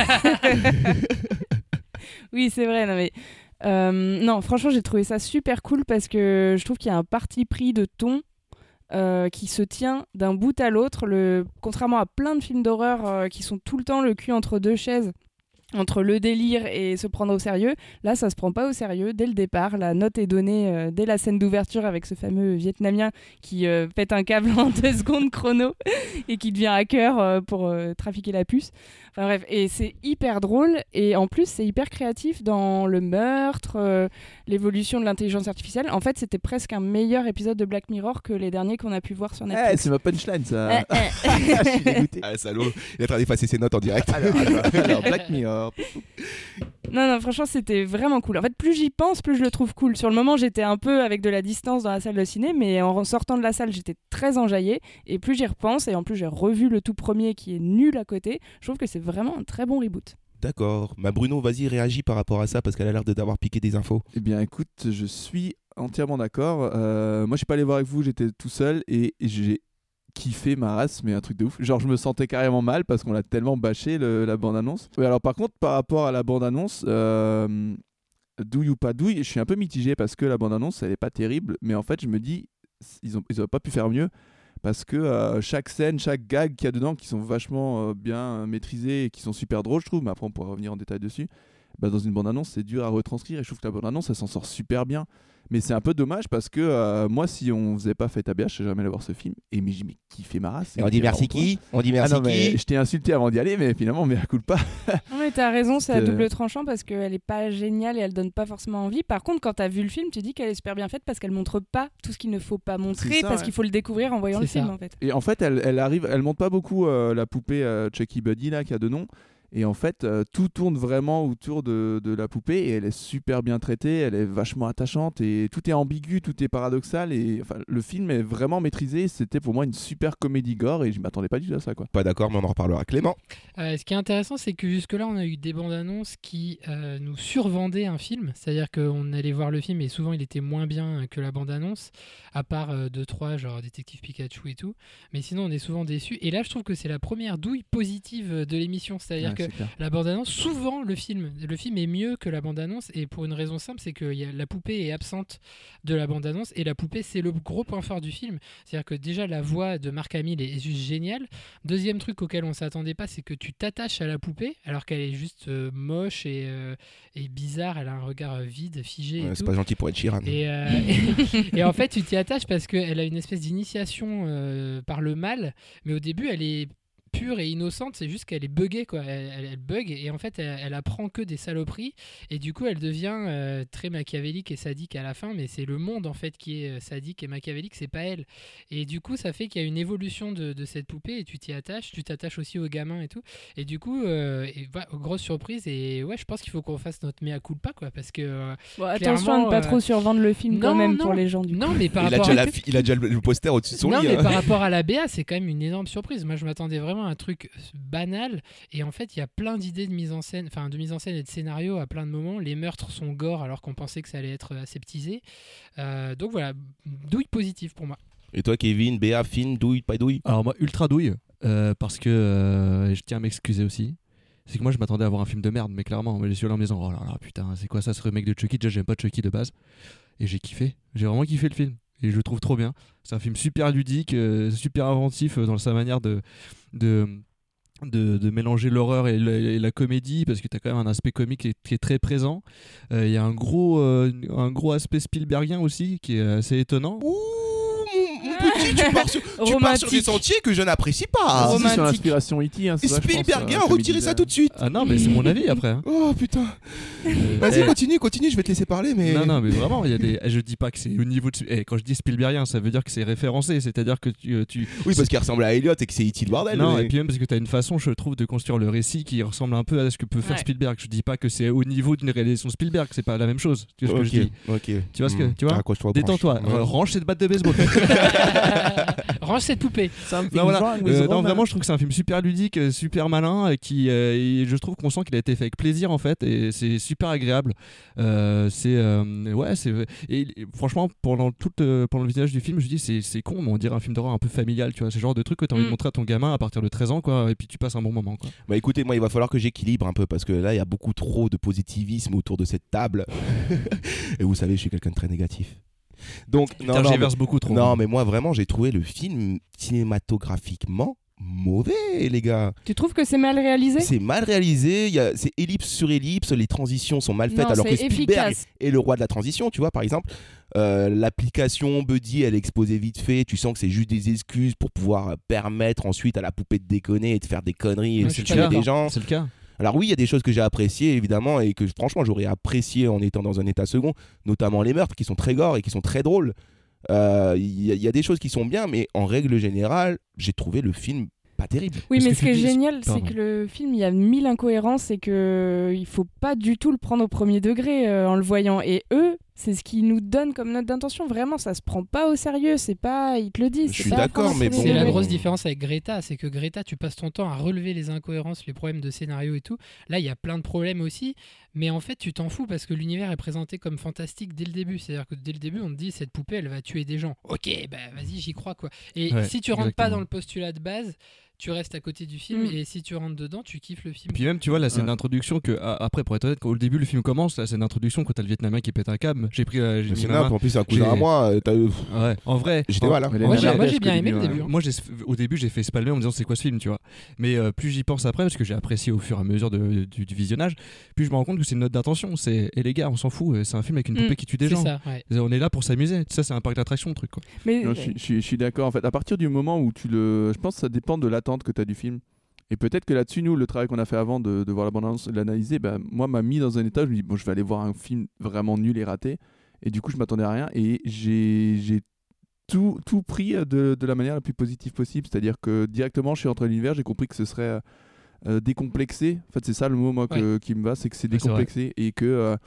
Oui, c'est vrai. Non, mais. euh, non, franchement, j'ai trouvé ça super cool parce que je trouve qu'il y a un parti pris de ton euh, qui se tient d'un bout à l'autre. Le... Contrairement à plein de films d'horreur euh, qui sont tout le temps le cul entre deux chaises, entre le délire et se prendre au sérieux, là ça se prend pas au sérieux dès le départ. La note est donnée euh, dès la scène d'ouverture avec ce fameux Vietnamien qui euh, pète un câble en deux secondes chrono et qui devient hacker euh, pour euh, trafiquer la puce. Enfin bref, et c'est hyper drôle et en plus c'est hyper créatif dans le meurtre, euh, l'évolution de l'intelligence artificielle. En fait, c'était presque un meilleur épisode de Black Mirror que les derniers qu'on a pu voir sur Eh, Netflix. c'est ma punchline ça. Eh, eh. Je suis dégoûté. Ah, salaud, il est en train d'effacer ses notes en direct. Alors, alors, alors, Black Mirror. Non, non, franchement, c'était vraiment cool. En fait, plus j'y pense, plus je le trouve cool. Sur le moment, j'étais un peu avec de la distance dans la salle de ciné, mais en sortant de la salle, j'étais très enjaillée. Et plus j'y repense, et en plus, j'ai revu le tout premier qui est nul à côté, je trouve que c'est vraiment un très bon reboot. D'accord. Bah Bruno, vas-y, réagis par rapport à ça parce qu'elle a l'air de d'avoir piqué des infos. Eh bien, écoute, je suis entièrement d'accord. Euh, moi, je suis pas allé voir avec vous, j'étais tout seul et j'ai kiffé ma race, mais un truc de ouf. Genre, je me sentais carrément mal parce qu'on l'a tellement bâché le, la bande-annonce. Oui, alors par contre, par rapport à la bande-annonce, euh, douille ou pas douille, je suis un peu mitigé parce que la bande-annonce, elle est pas terrible, mais en fait, je me dis, ils ont, ils auraient pas pu faire mieux parce que euh, chaque scène, chaque gag qu'il y a dedans, qui sont vachement euh, bien euh, maîtrisés et qui sont super drôles, je trouve, mais après, on pourra revenir en détail dessus. Bah, dans une bande-annonce, c'est dur à retranscrire et je trouve que la bande-annonce, elle s'en sort super bien. Mais c'est un peu dommage parce que euh, moi, si on faisait pas Fête à B H, je serais jamais allé voir ce film. Et mais j'ai mais kiffé ma race. Et on dit merci qui? On dit merci ah non, mais qui? je t'ai insulté avant d'y aller, mais finalement, mais à coup de pas. Non, mais t'as raison, c'est à C'était- double tranchant parce qu'elle est pas géniale et elle donne pas forcément envie. Par contre, quand t'as vu le film, tu dis qu'elle est super bien faite parce qu'elle montre pas tout ce qu'il ne faut pas montrer C'est ça, parce ouais. qu'il faut le découvrir en voyant C'est le film, ça. en fait. Et en fait, elle, elle arrive, elle monte pas beaucoup euh, la poupée euh, Chucky Buddy là, qui a deux noms. Et en fait, euh, tout tourne vraiment autour de, de la poupée et elle est super bien traitée, elle est vachement attachante et tout est ambigu, tout est paradoxal. Et enfin, le film est vraiment maîtrisé. C'était pour moi une super comédie gore et je m'attendais pas du tout à ça, quoi. Pas d'accord, mais on en reparlera. Clément. Euh, ce qui est intéressant, c'est que jusque-là, on a eu des bandes annonces qui euh, nous survendaient un film. C'est-à-dire qu'on allait voir le film et souvent il était moins bien que la bande annonce, à part euh, deux trois, genre Détective Pikachu et tout. Mais sinon, on est souvent déçus. Et là, je trouve que c'est la première douille positive de l'émission. C'est-à-dire Ouais, que c'est clair. la bande-annonce, souvent le film, le film est mieux que la bande-annonce, et pour une raison simple, c'est que y a, la poupée est absente de la bande-annonce, et la poupée, c'est le gros point fort du film. C'est-à-dire que déjà, la voix de Mark Hamill est, est juste géniale. Deuxième truc auquel on s'attendait pas, c'est que tu t'attaches à la poupée, alors qu'elle est juste euh, moche et, euh, et bizarre, elle a un regard euh, vide, figé. Ouais, et c'est tout. pas gentil pour être Sheeran. Et, euh, et, et en fait, tu t'y attaches parce qu'elle a une espèce d'initiation euh, par le mal, mais au début, elle est pure et innocente, c'est juste qu'elle est buggée, quoi. Elle, elle, elle bug et en fait elle, elle apprend que des saloperies et du coup elle devient euh, très machiavélique et sadique à la fin, mais c'est le monde en fait qui est sadique et machiavélique, c'est pas elle. Et du coup ça fait qu'il y a une évolution de, de cette poupée et tu t'y attaches, tu t'attaches aussi aux gamins et tout. Et du coup, euh, et, ouais, grosse surprise et ouais, je pense qu'il faut qu'on fasse notre mea culpa, quoi, parce que euh, bon, attention à ne pas euh, trop survendre le film non, quand même non, pour les gens du non, coup. mais par il, a rapport déjà à... la fi- il a déjà le, le poster au-dessus de son non, lit. mais hein. par rapport à la B A, c'est quand même une énorme surprise. Moi, je m'attendais vraiment à un truc banal et en fait, il y a plein d'idées de mise en scène, enfin de mise en scène et de scénario à plein de moments. Les meurtres sont gore alors qu'on pensait que ça allait être aseptisé. Euh, donc voilà, douille positive pour moi. Et toi, Kevin, Béa, film, douille, pas douille? Alors moi, ultra douille, euh, parce que euh, je tiens à m'excuser aussi. C'est que moi je m'attendais à voir un film de merde, mais clairement, je suis là en me disant oh là là putain, c'est quoi ça ce remake de Chucky? Déjà j'aime pas Chucky de base, et j'ai kiffé, j'ai vraiment kiffé le film, et je le trouve trop bien. C'est un film super ludique, euh, super inventif euh, dans sa manière de, de, de, de mélanger l'horreur et, le, et la comédie, parce que t'as quand même un aspect comique qui est, qui est très présent. Il euh, y a un gros, euh, un gros aspect Spielbergien aussi qui est assez étonnant. Ouh, mon, mon petit, tu pars, sur, tu pars sur des sentiers que je n'apprécie pas. Ah, c'est sur l'inspiration E T. Hein, et Spielbergien, retirez ça tout de suite. Ah non, mais c'est mon avis après. Hein. Oh putain. Vas-y, Eh. continue, continue, je vais te laisser parler. Mais... Non, non, mais vraiment, il y a des. Je dis pas que c'est au niveau de. Eh, quand je dis Spielbergien, ça veut dire que c'est référencé, c'est-à-dire que tu. tu... Oui, parce qu'il ressemble à Elliot et que c'est E T le bordel. Non, mais... et puis même parce que tu as une façon, je trouve, de construire le récit qui ressemble un peu à ce que peut faire Ouais. Spielberg. Je dis pas que c'est au niveau d'une réalisation Spielberg, c'est pas la même chose. Tu vois ce que Ok, je dis? ok. Tu vois ce que Mmh. tu vois? Ah, quoi, je te reproche. Détends-toi, Ouais. range cette batte de baseball. Range cette poupée. Non, voilà. Euh, non, vraiment, je trouve que c'est un film super ludique, euh, super malin, et qui, euh, et je trouve qu'on sent qu'il a été fait avec plaisir en fait, et c'est super agréable. Euh, c'est euh, ouais, c'est et, et franchement pendant tout euh, pendant le visionnage du film, je dis c'est c'est con, mais on dirait un film d'horreur un peu familial, tu vois, c'est le genre de truc que tu as envie de Mm. montrer à ton gamin à partir de treize ans, quoi, et puis tu passes un bon moment, quoi. Bah écoutez, moi il va falloir que j'équilibre un peu parce que là il y a beaucoup trop de positivisme autour de cette table. Et vous savez, je suis quelqu'un de très négatif. Donc non, non, tergiverses mais, beaucoup trop. non mais moi vraiment j'ai trouvé le film cinématographiquement mauvais, les gars. Tu trouves que c'est mal réalisé? C'est mal réalisé, il y a, c'est ellipse sur ellipse, les transitions sont mal faites Non, alors que c'est Spielberg efficace. est le roi de la transition, tu vois, par exemple. Euh, l'application Buddy, elle est exposée vite fait, tu sens que c'est juste des excuses pour pouvoir euh, permettre ensuite à la poupée de déconner et de faire des conneries et Ouais, de je suis tuer pas des d'accord. gens. C'est le cas. Alors oui, il y a des choses que j'ai appréciées évidemment et que franchement j'aurais apprécié en étant dans un état second, notamment les meurtres qui sont très gore et qui sont très drôles. Euh, Il y, a- il y a des choses qui sont bien, mais en règle générale, j'ai trouvé le film pas terrible. Oui, Est-ce mais que ce qui tu est dis- génial, c'est Pardon. que le film, il y a mille incohérences et que il faut pas du tout le prendre au premier degré euh, en le voyant. Et eux, c'est ce qu'ils nous donnent comme note d'intention. Vraiment, ça se prend pas au sérieux. C'est pas, ils te le disent. Je c'est suis pas à d'accord, prendre au mais premier bon. C'est la degré. grosse différence avec Greta, c'est que Greta, tu passes ton temps à relever les incohérences, les problèmes de scénario et tout. Là, il y a plein de problèmes aussi, mais en fait, tu t'en fous parce que l'univers est présenté comme fantastique dès le début. C'est-à-dire que dès le début, on te dit cette poupée, elle va tuer des gens. Ok, bah vas-y, j'y crois quoi. Et Ouais, si tu rentres pas exactement. dans le postulat de base, tu restes à côté du film, Mm. et si tu rentres dedans, tu kiffes le film. Puis même, tu vois, la scène Ouais. d'introduction, que a- après, pour être honnête, quand au début le film commence, la scène d'introduction, quand t'as le Vietnamien qui pète un câble, j'ai pris, euh, j'ai Mais mis c'est ma nappe, main. en plus c'est un cousin J'ai- à moi. euh, t'as- Ouais, en vrai. J'étais en- mal, hein. Elle est Moi, j'ai- néerlandaise moi, j'ai que bien le aimé le début, début. ouais. hein. Moi, j'ai, au début, j'ai fait spalmer en me disant c'est quoi ce film, tu vois. Mais euh, plus j'y pense après, parce que j'ai apprécié au fur et à mesure de- du, du visionnage, plus je me rends compte que c'est une note d'intention. C'est, et les gars, on s'en fout, euh, c'est un film avec une Mm. poupée qui tue des C'est gens. ça, ouais. On est là pour s'amuser. Ça, c'est un parc d'attractions, le truc, quoi. Mais Non, je, suis- je suis- je suis d'accord en fait. À partir du moment où tu le. Je pense que ça dépend de l'attente que tu as du film. Et peut-être que là-dessus, nous, le travail qu'on a fait avant de, de voir la bande-annonce, de l'analyser, bah, moi, m'a mis dans un état où je me dis, bon, je vais aller voir un film vraiment nul et raté. Et du coup, je m'attendais à rien. Et j'ai, j'ai tout, tout pris de, de la manière la plus positive possible. C'est-à-dire que directement, je suis rentré dans l'univers, j'ai compris que ce serait euh, décomplexé. En fait, c'est ça le mot moi, que, Ouais. qui me va, c'est que c'est Ouais, c'est vrai. décomplexé et que euh,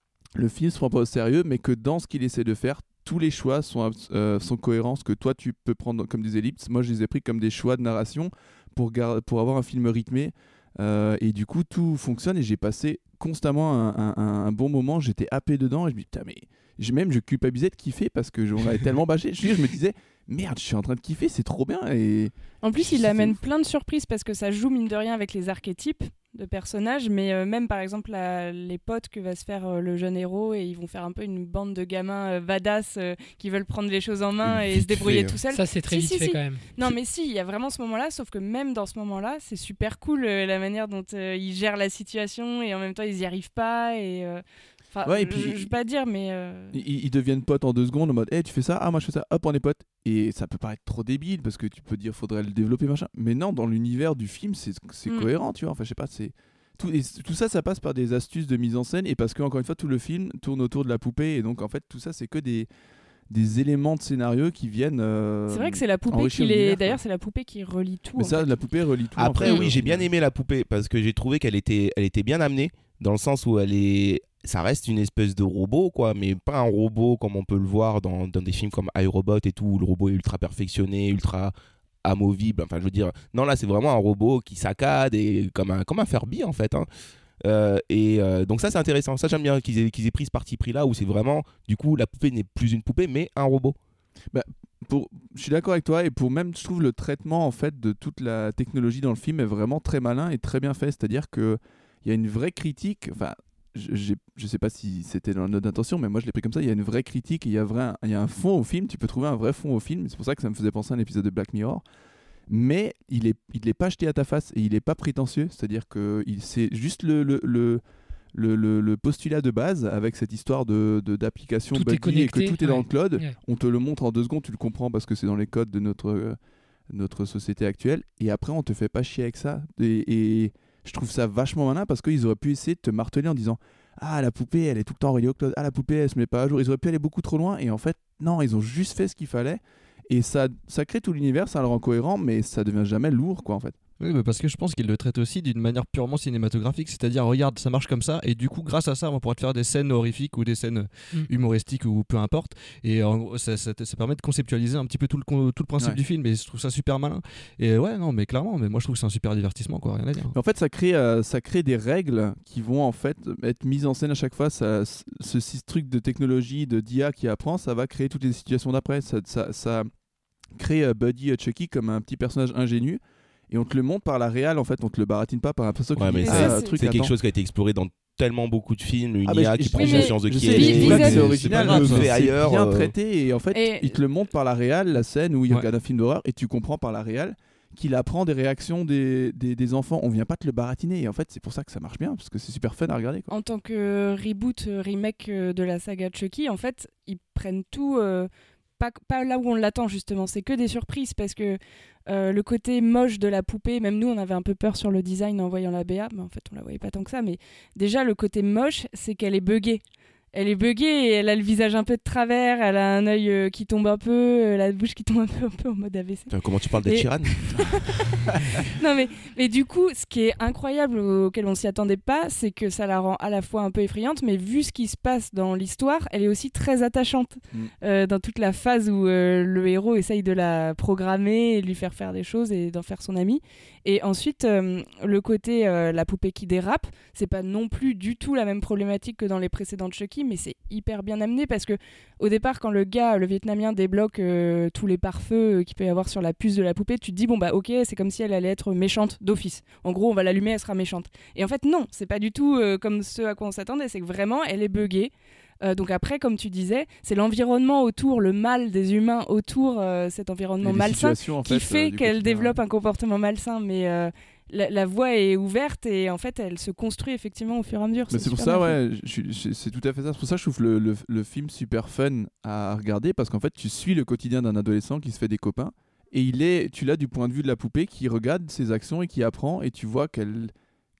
le film se prend pas au sérieux, mais que dans ce qu'il essaie de faire, tous les choix sont, euh, sont cohérents. Ce que toi, tu peux prendre comme des ellipses, moi, je les ai pris comme des choix de narration pour, gar- pour avoir un film rythmé. Euh, et du coup, tout fonctionne et j'ai passé constamment un, un- un- un bon moment. J'étais happé dedans et je me dis, putain, mais j'ai même je culpabilisais de kiffer parce que j'en avais tellement bâché. Je, je me disais, merde, je suis en train de kiffer, c'est trop bien. Et En plus, il C'est amène ouf. plein de surprises parce que ça joue mine de rien avec les archétypes de personnages, mais euh, même par exemple la- les potes que va se faire euh, le jeune héros et ils vont faire un peu une bande de gamins euh, badass euh, qui veulent prendre les choses en main et Vite se débrouiller fait, tout hein. seuls. Ça, c'est très Si, vite si, fait si. quand même. Non, mais si, il y a vraiment ce moment-là, sauf que même dans ce moment-là, c'est super cool euh, la manière dont euh, ils gèrent la situation et en même temps ils y arrivent pas et. euh, Enfin, Ouais, et je- puis- je vais pas dire, mais. euh, ils, ils deviennent potes en deux secondes en mode, hey, tu fais ça, ah, moi je fais ça, hop, on est potes. Et ça peut paraître trop débile parce que tu peux dire, faudrait le développer, machin. Mais non, dans l'univers du film, c'est c'est Mm. cohérent, tu vois. Enfin, je sais pas, c'est. Tout, et c- tout ça, ça passe par des astuces de mise en scène et parce que, encore une fois, tout le film tourne autour de la poupée. Et donc, en fait, tout ça, c'est que des, des éléments de scénario qui viennent. euh, C'est vrai que c'est la poupée enrichir qui les. l'univers, quoi. D'ailleurs, c'est la poupée qui relie tout. Mais en ça, fait. la poupée relie tout. en Après, fait, oui, euh, j'ai bien aimé la poupée parce que j'ai trouvé qu'elle était, elle était bien amenée dans le sens où elle est, ça reste une espèce de robot, quoi, mais pas un robot comme on peut le voir dans, dans des films comme iRobot et tout, où le robot est ultra perfectionné, ultra amovible. Enfin, je veux dire, non, là, c'est vraiment un robot qui saccade et comme un, comme un Furby en fait. Hein. Euh, et euh, donc ça, c'est intéressant. Ça, j'aime bien qu'ils aient, qu'ils aient pris ce parti pris là où c'est vraiment, du coup, la poupée n'est plus une poupée, mais un robot. Bah, pour, je suis d'accord avec toi et pour même, je trouve le traitement en fait de toute la technologie dans le film est vraiment très malin et très bien fait. C'est-à-dire que il y a une vraie critique. Enfin, je, j'ai- je sais pas si c'était dans notre intention, mais moi je l'ai pris comme ça. Il y a une vraie critique, il y a vrai, il y a un fond au film. Tu peux trouver un vrai fond au film. C'est pour ça que ça me faisait penser à un épisode de Black Mirror. Mais il est, il est pas jeté à ta face et il est pas prétentieux. C'est-à-dire que il, c'est juste le, le, le le, le, le postulat de base avec cette histoire de, de, d'application Tout est buggy et que connecté, tout est dans ouais. le cloud. Ouais. On te le montre en deux secondes, tu le comprends parce que c'est dans les codes de notre, euh, notre société actuelle. Et après, on te fait pas chier avec ça. Et, et je trouve ça vachement malin parce qu'ils auraient pu essayer de te marteler en disant ah, la poupée, elle est tout le temps reliée au cloud. Ah, la poupée, elle se met pas à jour. Ils auraient pu aller beaucoup trop loin. Et en fait, non, ils ont juste fait ce qu'il fallait. Et ça, ça crée tout l'univers, ça le rend cohérent, mais ça devient jamais lourd, quoi, en fait. Oui, bah parce que je pense qu'il le traite aussi d'une manière purement cinématographique, c'est-à-dire regarde, ça marche comme ça, et du coup, grâce à ça, on pourra te faire des scènes horrifiques ou des scènes Mm. humoristiques ou peu importe, et en gros, ça, ça, te- ça permet de conceptualiser un petit peu tout le, con- tout le principe Ouais. du film, et je trouve ça super malin. Et ouais, non, mais clairement, mais moi je trouve que c'est un super divertissement, quoi, rien à dire. En fait, ça crée, euh, ça crée des règles qui vont en fait être mises en scène à chaque fois. Ça, ce, ce, ce truc de technologie, de d'I A qui apprend, ça va créer toutes les situations d'après. Ça, ça, ça crée euh, Buddy euh, Chucky comme un petit personnage ingénu. Et on te le montre par la réal, en fait, on te le baratine pas par un perso qui Ouais, mais dit, c'est, ah, c'est- truc, c'est quelque attends. chose qui a été exploré dans tellement beaucoup de films, une Ah, mais I A je- qui je- prend oui, mais conscience de Je qui sais, elle je dis est. pas que c'est vis-à-vis- original, c'est pas grave, mais ça. c'est Fait ailleurs, bien euh, traité et en fait, Et- il te le montre par la réal, la scène où il Ouais. regarde un film d'horreur et tu comprends par la réal qu'il apprend des réactions des, des, des enfants. On vient pas te le baratiner et en fait, c'est pour ça que ça marche bien parce que c'est super fun à regarder, quoi. En tant que reboot, euh, remake euh, de la saga Chucky, en fait, ils prennent tout euh, pas, pas là où on l'attend, justement. C'est que des surprises parce que euh, le côté moche de la poupée, même nous, on avait un peu peur sur le design en voyant la B A, mais en fait, on la voyait pas tant que ça. Mais déjà, le côté moche, c'est qu'elle est buggée. Elle est buggée et elle a le visage un peu de travers, elle a un œil euh, qui tombe un peu, euh, la bouche qui tombe un peu, un peu en mode A V C. Putain, comment tu parles d'Ed Et- Sheeran? Non mais, mais du coup, ce qui est incroyable auquel on s'y attendait pas, c'est que ça la rend à la fois un peu effrayante, mais vu ce qui se passe dans l'histoire, elle est aussi très attachante Mm. euh, dans toute la phase où euh, le héros essaye de la programmer et de lui faire faire des choses et d'en faire son ami. Et ensuite, euh, le côté euh, la poupée qui dérape, c'est pas non plus du tout la même problématique que dans les précédentes Chucky, mais c'est hyper bien amené parce que au départ, quand le gars, le Vietnamien, débloque euh, tous les pare-feux euh, qu'il peut y avoir sur la puce de la poupée, tu te dis bon bah ok, c'est comme si elle allait être méchante d'office. En gros, on va l'allumer, elle sera méchante. Et en fait non, c'est pas du tout euh, comme ce à quoi on s'attendait, c'est que vraiment elle est buggée. Euh, donc après, comme tu disais, c'est l'environnement autour, le mal des humains autour, euh, cet environnement Et les malsain, situations, en qui fait, fait euh, du qu'elle quotidien. développe un comportement malsain. Mais euh, la, la voie est ouverte et en fait, elle se construit effectivement au fur et à mesure. Mais c'est pour super ça, bien fait. ouais, je suis- je- c'est tout à fait ça. C'est pour ça que je trouve le, le, le film super fun à regarder parce qu'en fait, tu suis le quotidien d'un adolescent qui se fait des copains et il est, tu l'as du point de vue de la poupée qui regarde ses actions et qui apprend et tu vois qu'elle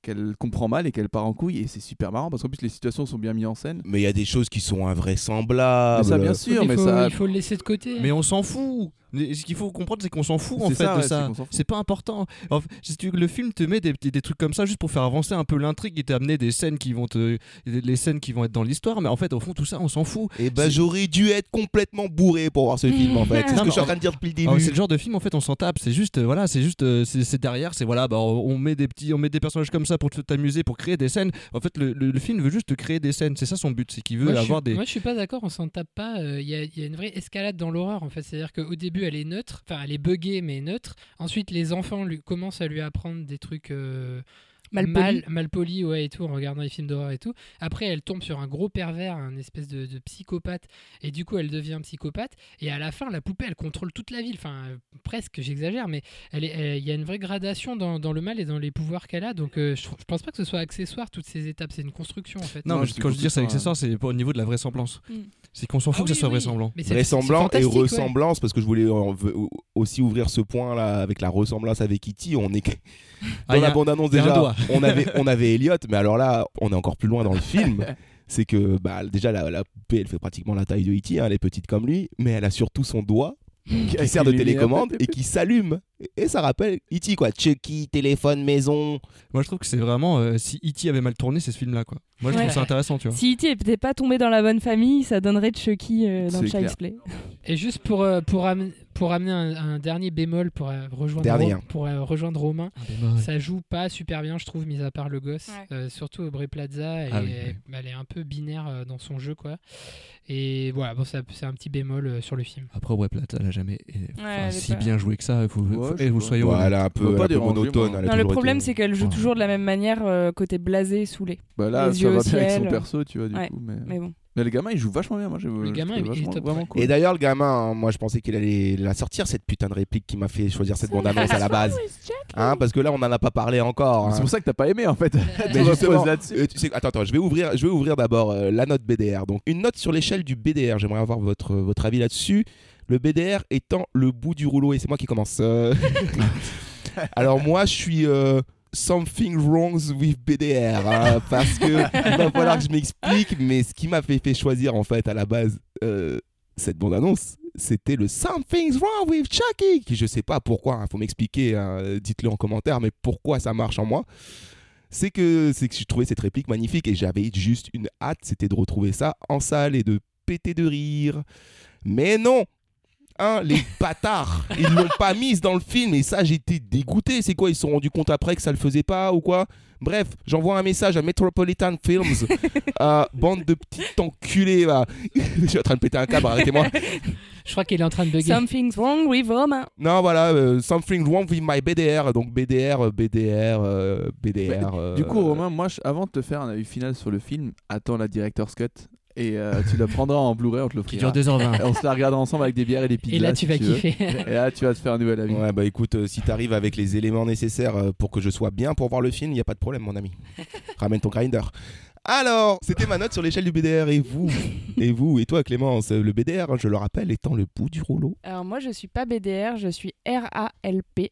qu'elle comprend mal et qu'elle part en couille, et c'est super marrant parce qu'en plus les situations sont bien mises en scène. Mais il y a des choses qui sont invraisemblables. Mais ça, bien sûr, il mais faut, ça. il faut le laisser de côté. Mais on s'en fout. Mais ce qu'il faut comprendre, c'est qu'on s'en fout en C'est fait ça, de ouais, ça. c'est qu'on s'en fout. C'est pas important. En fait, si tu- le film te met des, des, des trucs comme ça juste pour faire avancer un peu l'intrigue et t'amener des scènes qui vont te, les scènes qui vont être dans l'histoire. Mais en fait, au fond, tout ça, on s'en fout. Et bah j'aurais dû être complètement bourré pour voir ce film en fait. C'est ce Non, que mais je suis en en- train de dire depuis le début. Alors, c'est le genre de film en fait on s'en tape, c'est juste euh, voilà, c'est juste euh, c'est, c'est derrière, c'est voilà, bah, on met des petits on met des personnages comme ça pour te- t'amuser, pour créer des scènes. En fait le, le, le film veut juste te créer des scènes, c'est ça son but, c'est qu'il veut Moi, je avoir suis, des moi je suis pas d'accord, on s'en tape pas. Il y, a, y a une vraie escalade dans l'horreur en fait. C'est-à-dire qu'au début elle est neutre, enfin elle est buggée mais neutre. Ensuite les enfants lui, commencent à lui apprendre des trucs euh, Mal mal, polis. mal polis, ouais, et tout, en regardant les films d'horreur et tout. Après elle tombe sur un gros pervers, un espèce de, de psychopathe, et du coup elle devient psychopathe. Et à la fin la poupée elle contrôle toute la ville, enfin euh, presque, j'exagère, mais elle est- elle- il y a une vraie gradation dans, dans le mal et dans les pouvoirs qu'elle a. Donc euh, je, je pense pas que ce soit accessoire toutes ces étapes, c'est une construction en fait. Non, Non, mais c'est quand je dis c'est complètement, accessoire, c'est pas au niveau de la vraisemblance. Mm. C'est qu'on s'en fout Ah que oui, ça soit oui. vraisemblant. Mais c'est- Vraisemblance c'est et fantastique, ouais. ressemblance, parce que je voulais euh, v- aussi ouvrir ce point là avec la ressemblance avec E T. On est dans Ah, y a- la bande-annonce y a un déjà, doigt. on avait on avait Elliot, mais alors là on est encore plus loin dans le film. C'est que bah, déjà la, la poupée elle fait pratiquement la taille de E T, hein, elle est petite comme lui, mais elle a surtout son doigt qui Avec sert de les lumières. télécommande et qui s'allume. Et ça rappelle E T quoi, Chucky, téléphone, maison. Moi je trouve que c'est vraiment euh, si E T avait mal tourné, c'est ce film là quoi. Moi je Ouais. trouve ça intéressant, tu vois. Si E T n'était pas tombé dans la bonne famille, ça donnerait Chucky euh, dans C'est Child's clair. Play. Et juste pour, euh, pour, am- pour amener un, un dernier bémol pour, euh, rejoindre, Dernier, Ro- hein. pour euh, rejoindre Romain, bémol. ça joue pas super bien, je trouve, mis à part le gosse. Ouais. Euh, surtout Aubrey Plaza, et Ah oui, oui. elle est un peu binaire euh, dans son jeu, quoi. Et voilà, bon, ça- c'est un petit bémol euh, sur le film. Après Aubrey Plaza, elle a jamais euh, enfin, elle est si pas- bien joué que ça, il faut, Ouais, faut- je eh, vous sais soyez Ouais, honnêtes. elle est un Ça peu, m'a elle est pas un peu dérangé, monotone. moi. elle a Non, le toujours problème, été- c'est qu'elle joue Ouais. toujours de la même manière, euh, côté blasé, saoulé. Bah là, Les ça yeux va au bien avec son ciel. perso, tu vois, du Ouais. coup. Mais... Mais bon. mais le gamin, il joue vachement bien. Moi, j'ai, Le je gamin, trouve il est vachement- top, vraiment ouais. cool. Et d'ailleurs, le gamin, hein, moi je pensais qu'il allait la sortir cette putain de réplique qui m'a fait choisir cette bande-annonce à la base. Hein, parce que là, on en a pas parlé encore. C'est hein. pour ça que t'as pas aimé en fait. Mais Tu justement, reposes là-dessus. euh, tu sais, attends, attends, je vais ouvrir, je vais ouvrir d'abord euh, la note B D R. Donc, une note sur l'échelle du B D R. J'aimerais avoir votre, votre avis là-dessus. Le B D R étant le bout du rouleau, et c'est moi qui commence. Euh, Alors, moi, je suis euh, something wrong with B D R. Hein, parce que il va falloir que je m'explique. Mais ce qui m'a fait, fait choisir, en fait, à la base, euh, cette bande-annonce, c'était le Something's Wrong with Chucky. Qui, je sais pas pourquoi, il faut m'expliquer. Hein, dites-le en commentaire, mais pourquoi ça marche en moi. C'est que, c'est que je trouvais cette réplique magnifique et j'avais juste une hâte, c'était de retrouver ça en salle et de péter de rire. Mais non, hein, les bâtards, ils l'ont pas mise dans le film et ça j'étais dégoûté. C'est quoi, ils se sont rendus compte après que ça le faisait pas ou quoi? Bref, j'envoie un message à Metropolitan Films, euh, bande de petits enculés là. Je suis en train de péter un câble, arrêtez-moi. Je crois qu'il est en train de bugger. Something's wrong with Romain. Non, voilà, euh, something wrong with my B D R. Donc B D R, euh, B D R, euh, B D R. euh, Du coup, Romain, moi, je- avant de te faire un avis final sur le film, attends la director's cut. Et euh, tu la prendras en Blu-ray, on te l'offrira. Qui dure deux heures vingt. Et on se la regardera ensemble avec des bières et des pizzas. Et là, tu si vas veux. kiffer. Et là, tu vas te faire un nouvel avis. Ouais, bah écoute, euh, si t'arrives avec les éléments nécessaires euh, pour que je sois bien pour voir le film, y a pas de problème, mon ami. Ramène ton grinder. Alors, c'était ma note sur l'échelle du B D R. Et vous Et vous Et toi, Clémence? Le B D R, hein, je le rappelle, étant le bout du rouleau. Alors moi, je suis pas B D R, je suis R A L P.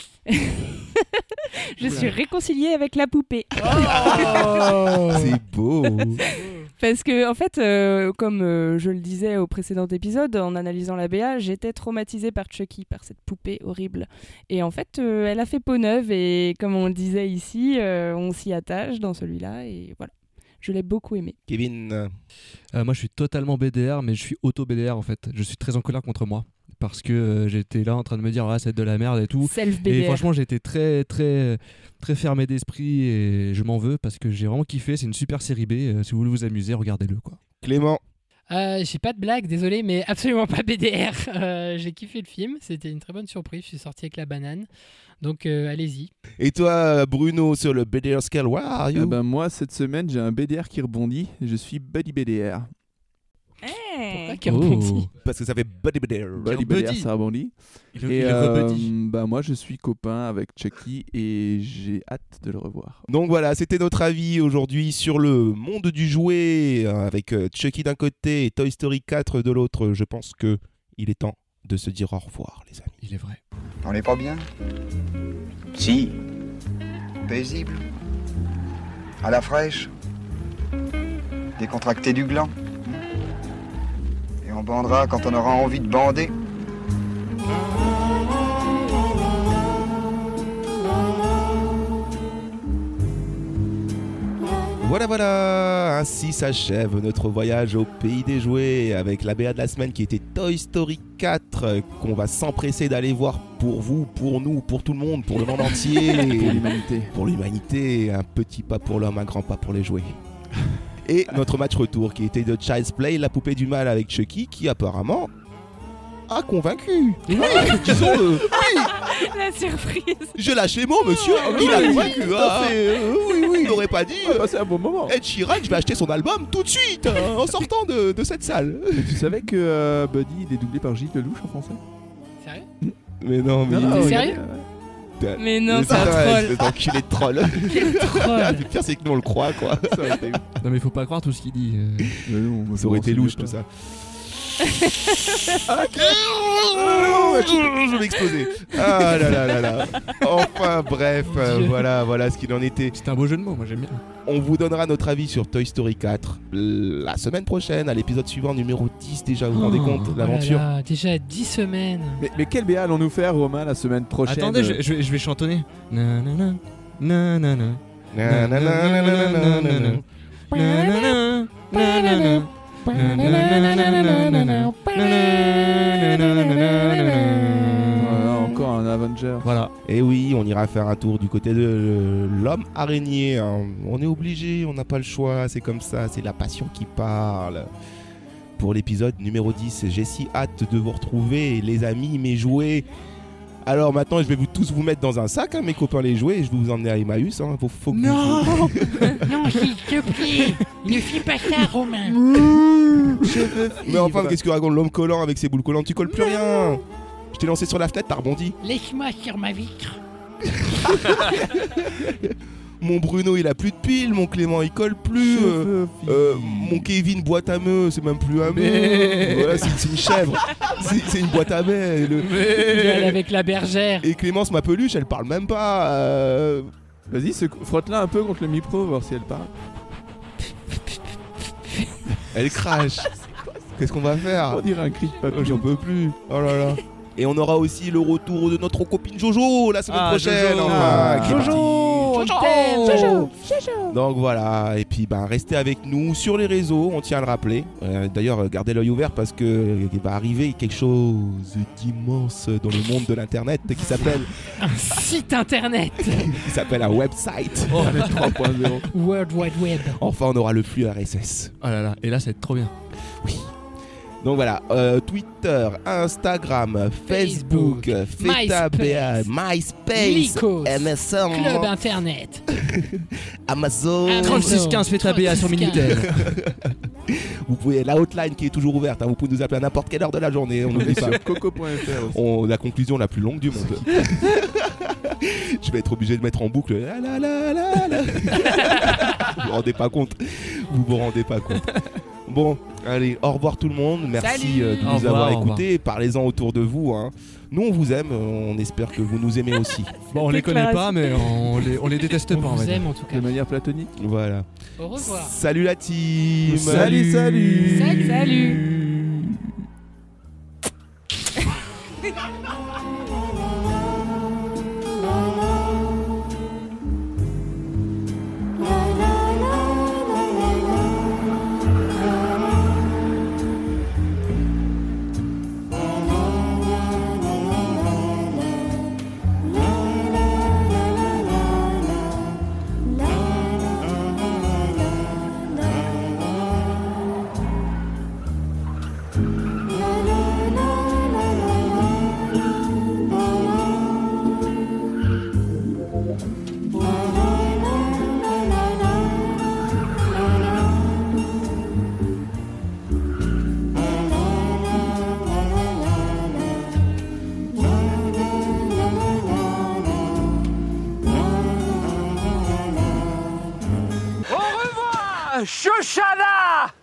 Je suis réconciliée avec la poupée. C'est beau. Parce que, en fait, euh, comme euh, je le disais au précédent épisode, en analysant la B A, j'étais traumatisée par Chucky, par cette poupée horrible. Et en fait, euh, elle a fait peau neuve et comme on le disait ici, euh, on s'y attache dans celui-là et voilà. Je l'ai beaucoup aimé. Kevin euh, Euh, moi, je suis totalement B D R, mais je suis auto-B D R en fait. Je suis très en colère contre moi. Parce que euh, j'étais là en train de me dire, ah, c'est de la merde et tout. Self-B D R. Et franchement, j'étais très, très, très fermé d'esprit et je m'en veux parce que j'ai vraiment kiffé. C'est une super série B. Euh, si vous voulez vous amuser, regardez-le, quoi. Clément. Euh, j'ai pas de blague, désolé, mais absolument pas B D R. Euh, j'ai kiffé le film, c'était une très bonne surprise. Je suis sorti avec la banane, donc euh, allez-y. Et toi, Bruno, sur le B D R scale, where are you? Ah ben, moi, cette semaine, j'ai un B D R qui rebondit. Je suis Buddy B D R. Pourquoi qu'il rebondit? Parce que ça fait Buddy B D R. Buddy B D R, ça rebondit. Il, Et il euh, rebuddy. bah, moi, je suis copain avec Chucky et j'ai hâte de le revoir. Donc voilà, c'était notre avis aujourd'hui sur le monde du jouet, euh, avec euh, Chucky d'un côté et Toy Story quatre de l'autre. Je pense que il est temps de se dire au revoir, les amis. Il est vrai. On n'est pas bien? Si. Paisible? À la fraîche. Décontracté du gland. Et on bandera quand on aura envie de bander. Voilà, voilà, ainsi s'achève notre voyage au pays des jouets avec la B A de la semaine qui était Toy Story quatre, qu'on va s'empresser d'aller voir pour vous, pour nous, pour tout le monde, pour le monde entier. Pour l'humanité. Pour l'humanité, un petit pas pour l'homme, un grand pas pour les jouets. Et notre match retour qui était de Child's Play, la poupée du mal avec Chucky, qui apparemment a convaincu. Oui, disons-le. Oui. La surprise. Je lâche les mots, monsieur. Il a convaincu. Ah, euh, oui, oui, il n'aurait pas dit. On va passer un bon moment. Ed Sheeran, je vais acheter son album tout de suite hein, en sortant de, de cette salle. Mais tu savais que euh, Buddy il est doublé par Gilles Lelouch en français? Sérieux? Mais non, mais. Non, non, il... sérieux? Euh... Mais non, mais c'est un troll. C'est enculé de troll. Quel troll. Le pire, c'est que nous on le croit, quoi. Ça aurait été, Non, mais faut pas croire tout ce qu'il dit. euh. Mais non, moi, ça aurait je été m'en louche, souviens tout pas. ça. Je vais exploser. Ah là là là là. Enfin bref, euh, voilà, voilà ce qu'il en était. C'était un beau jeu de mots, moi j'aime bien. On vous donnera notre avis sur Toy Story quatre la semaine prochaine, à l'épisode suivant, numéro dix déjà, vous vous rendez compte, Oh l'aventure. là là, déjà dix semaines. Mais, mais quel B A allons-nous faire, Romain, la semaine prochaine? Attendez, je, je vais, je vais chantonner. Na, na, na, na, na, na. Na, na, na, na, na, na, na, na. Na, na, na, na, na, na. Voilà, encore un Avenger. Voilà. Et oui, on ira faire un tour du côté de l'homme araignée. Hein. On est obligé, on n'a pas le choix, c'est comme ça, c'est la passion qui parle. Pour l'épisode numéro dix, j'ai si hâte de vous retrouver, les amis, mes jouets. Alors maintenant, je vais vous tous vous mettre dans un sac, hein, mes copains les jouets, et je vais vous emmener à Emmaüs. Hein. Faut, faut que Non. vous... Non, s'il te plaît, ne fais pas ça, Romain. Mais enfin, qu'est-ce que raconte l'homme collant avec ses boules collantes? Tu colles plus rien. Je t'ai lancé sur la fenêtre, t'as rebondi. Laisse-moi sur ma vitre. Mon Bruno, il a plus de piles. Mon Clément, il colle plus. Euh, euh, mon Kevin, boîte à meux, c'est même plus un meux. Mais... Voilà, c'est, c'est une chèvre. C'est, c'est une boîte à meux. Le... Elle avec la bergère. Et Clémence, ma peluche, elle parle même pas. Euh... Vas-y, secou- frotte-la un peu contre le micro, voir si elle parle. Elle crache. Qu'est-ce qu'on va faire? On dirait un cri de papillon. Oh, j'en peux plus. Oh là là. Et on aura aussi le retour de notre copine Jojo la semaine Ah, prochaine. Jojo. Enfin, Ah, qui est partie. on t'aime. Jojo, Jojo. Donc voilà, et puis ben, restez avec nous sur les réseaux, on tient à le rappeler. Euh, d'ailleurs, gardez l'œil ouvert parce qu'il va arriver quelque chose d'immense dans le monde de l'internet qui s'appelle Un site internet. qui s'appelle un website. Oh, trois point zéro. World Wide Web. Enfin, on aura le flux R S S. oh là là, et là ça va être trop bien. Oui. Donc voilà, euh, Twitter, Instagram, Facebook, FetaBA, MySpace, Lycos, M S N, Club Internet, Amazon. Amazon. trente-six quinze fait A B A sur Minitel. Vous pouvez, la hotline qui est toujours ouverte, hein, vous pouvez nous appeler à n'importe quelle heure de la journée, on n'oublie pas. Sur coco point f r aussi. On, la conclusion la plus longue du monde. Je vais être obligé de mettre en boucle. La, la, la, la, la. Vous vous rendez pas compte. Vous vous rendez pas compte. Bon, allez, au revoir tout le monde. Merci Salut. euh, de Au nous revoir, avoir au écoutés. Parlez-en autour de vous. Hein. Nous, on vous aime. On espère que vous nous aimez aussi. Bon, on les connaît déclaration. pas, mais on les, on les déteste On pas, on va vous dire. aime en tout cas. De manière platonique. Voilà. Au revoir. Salut la team. Salut, salut. Salut, salut. Shoshana!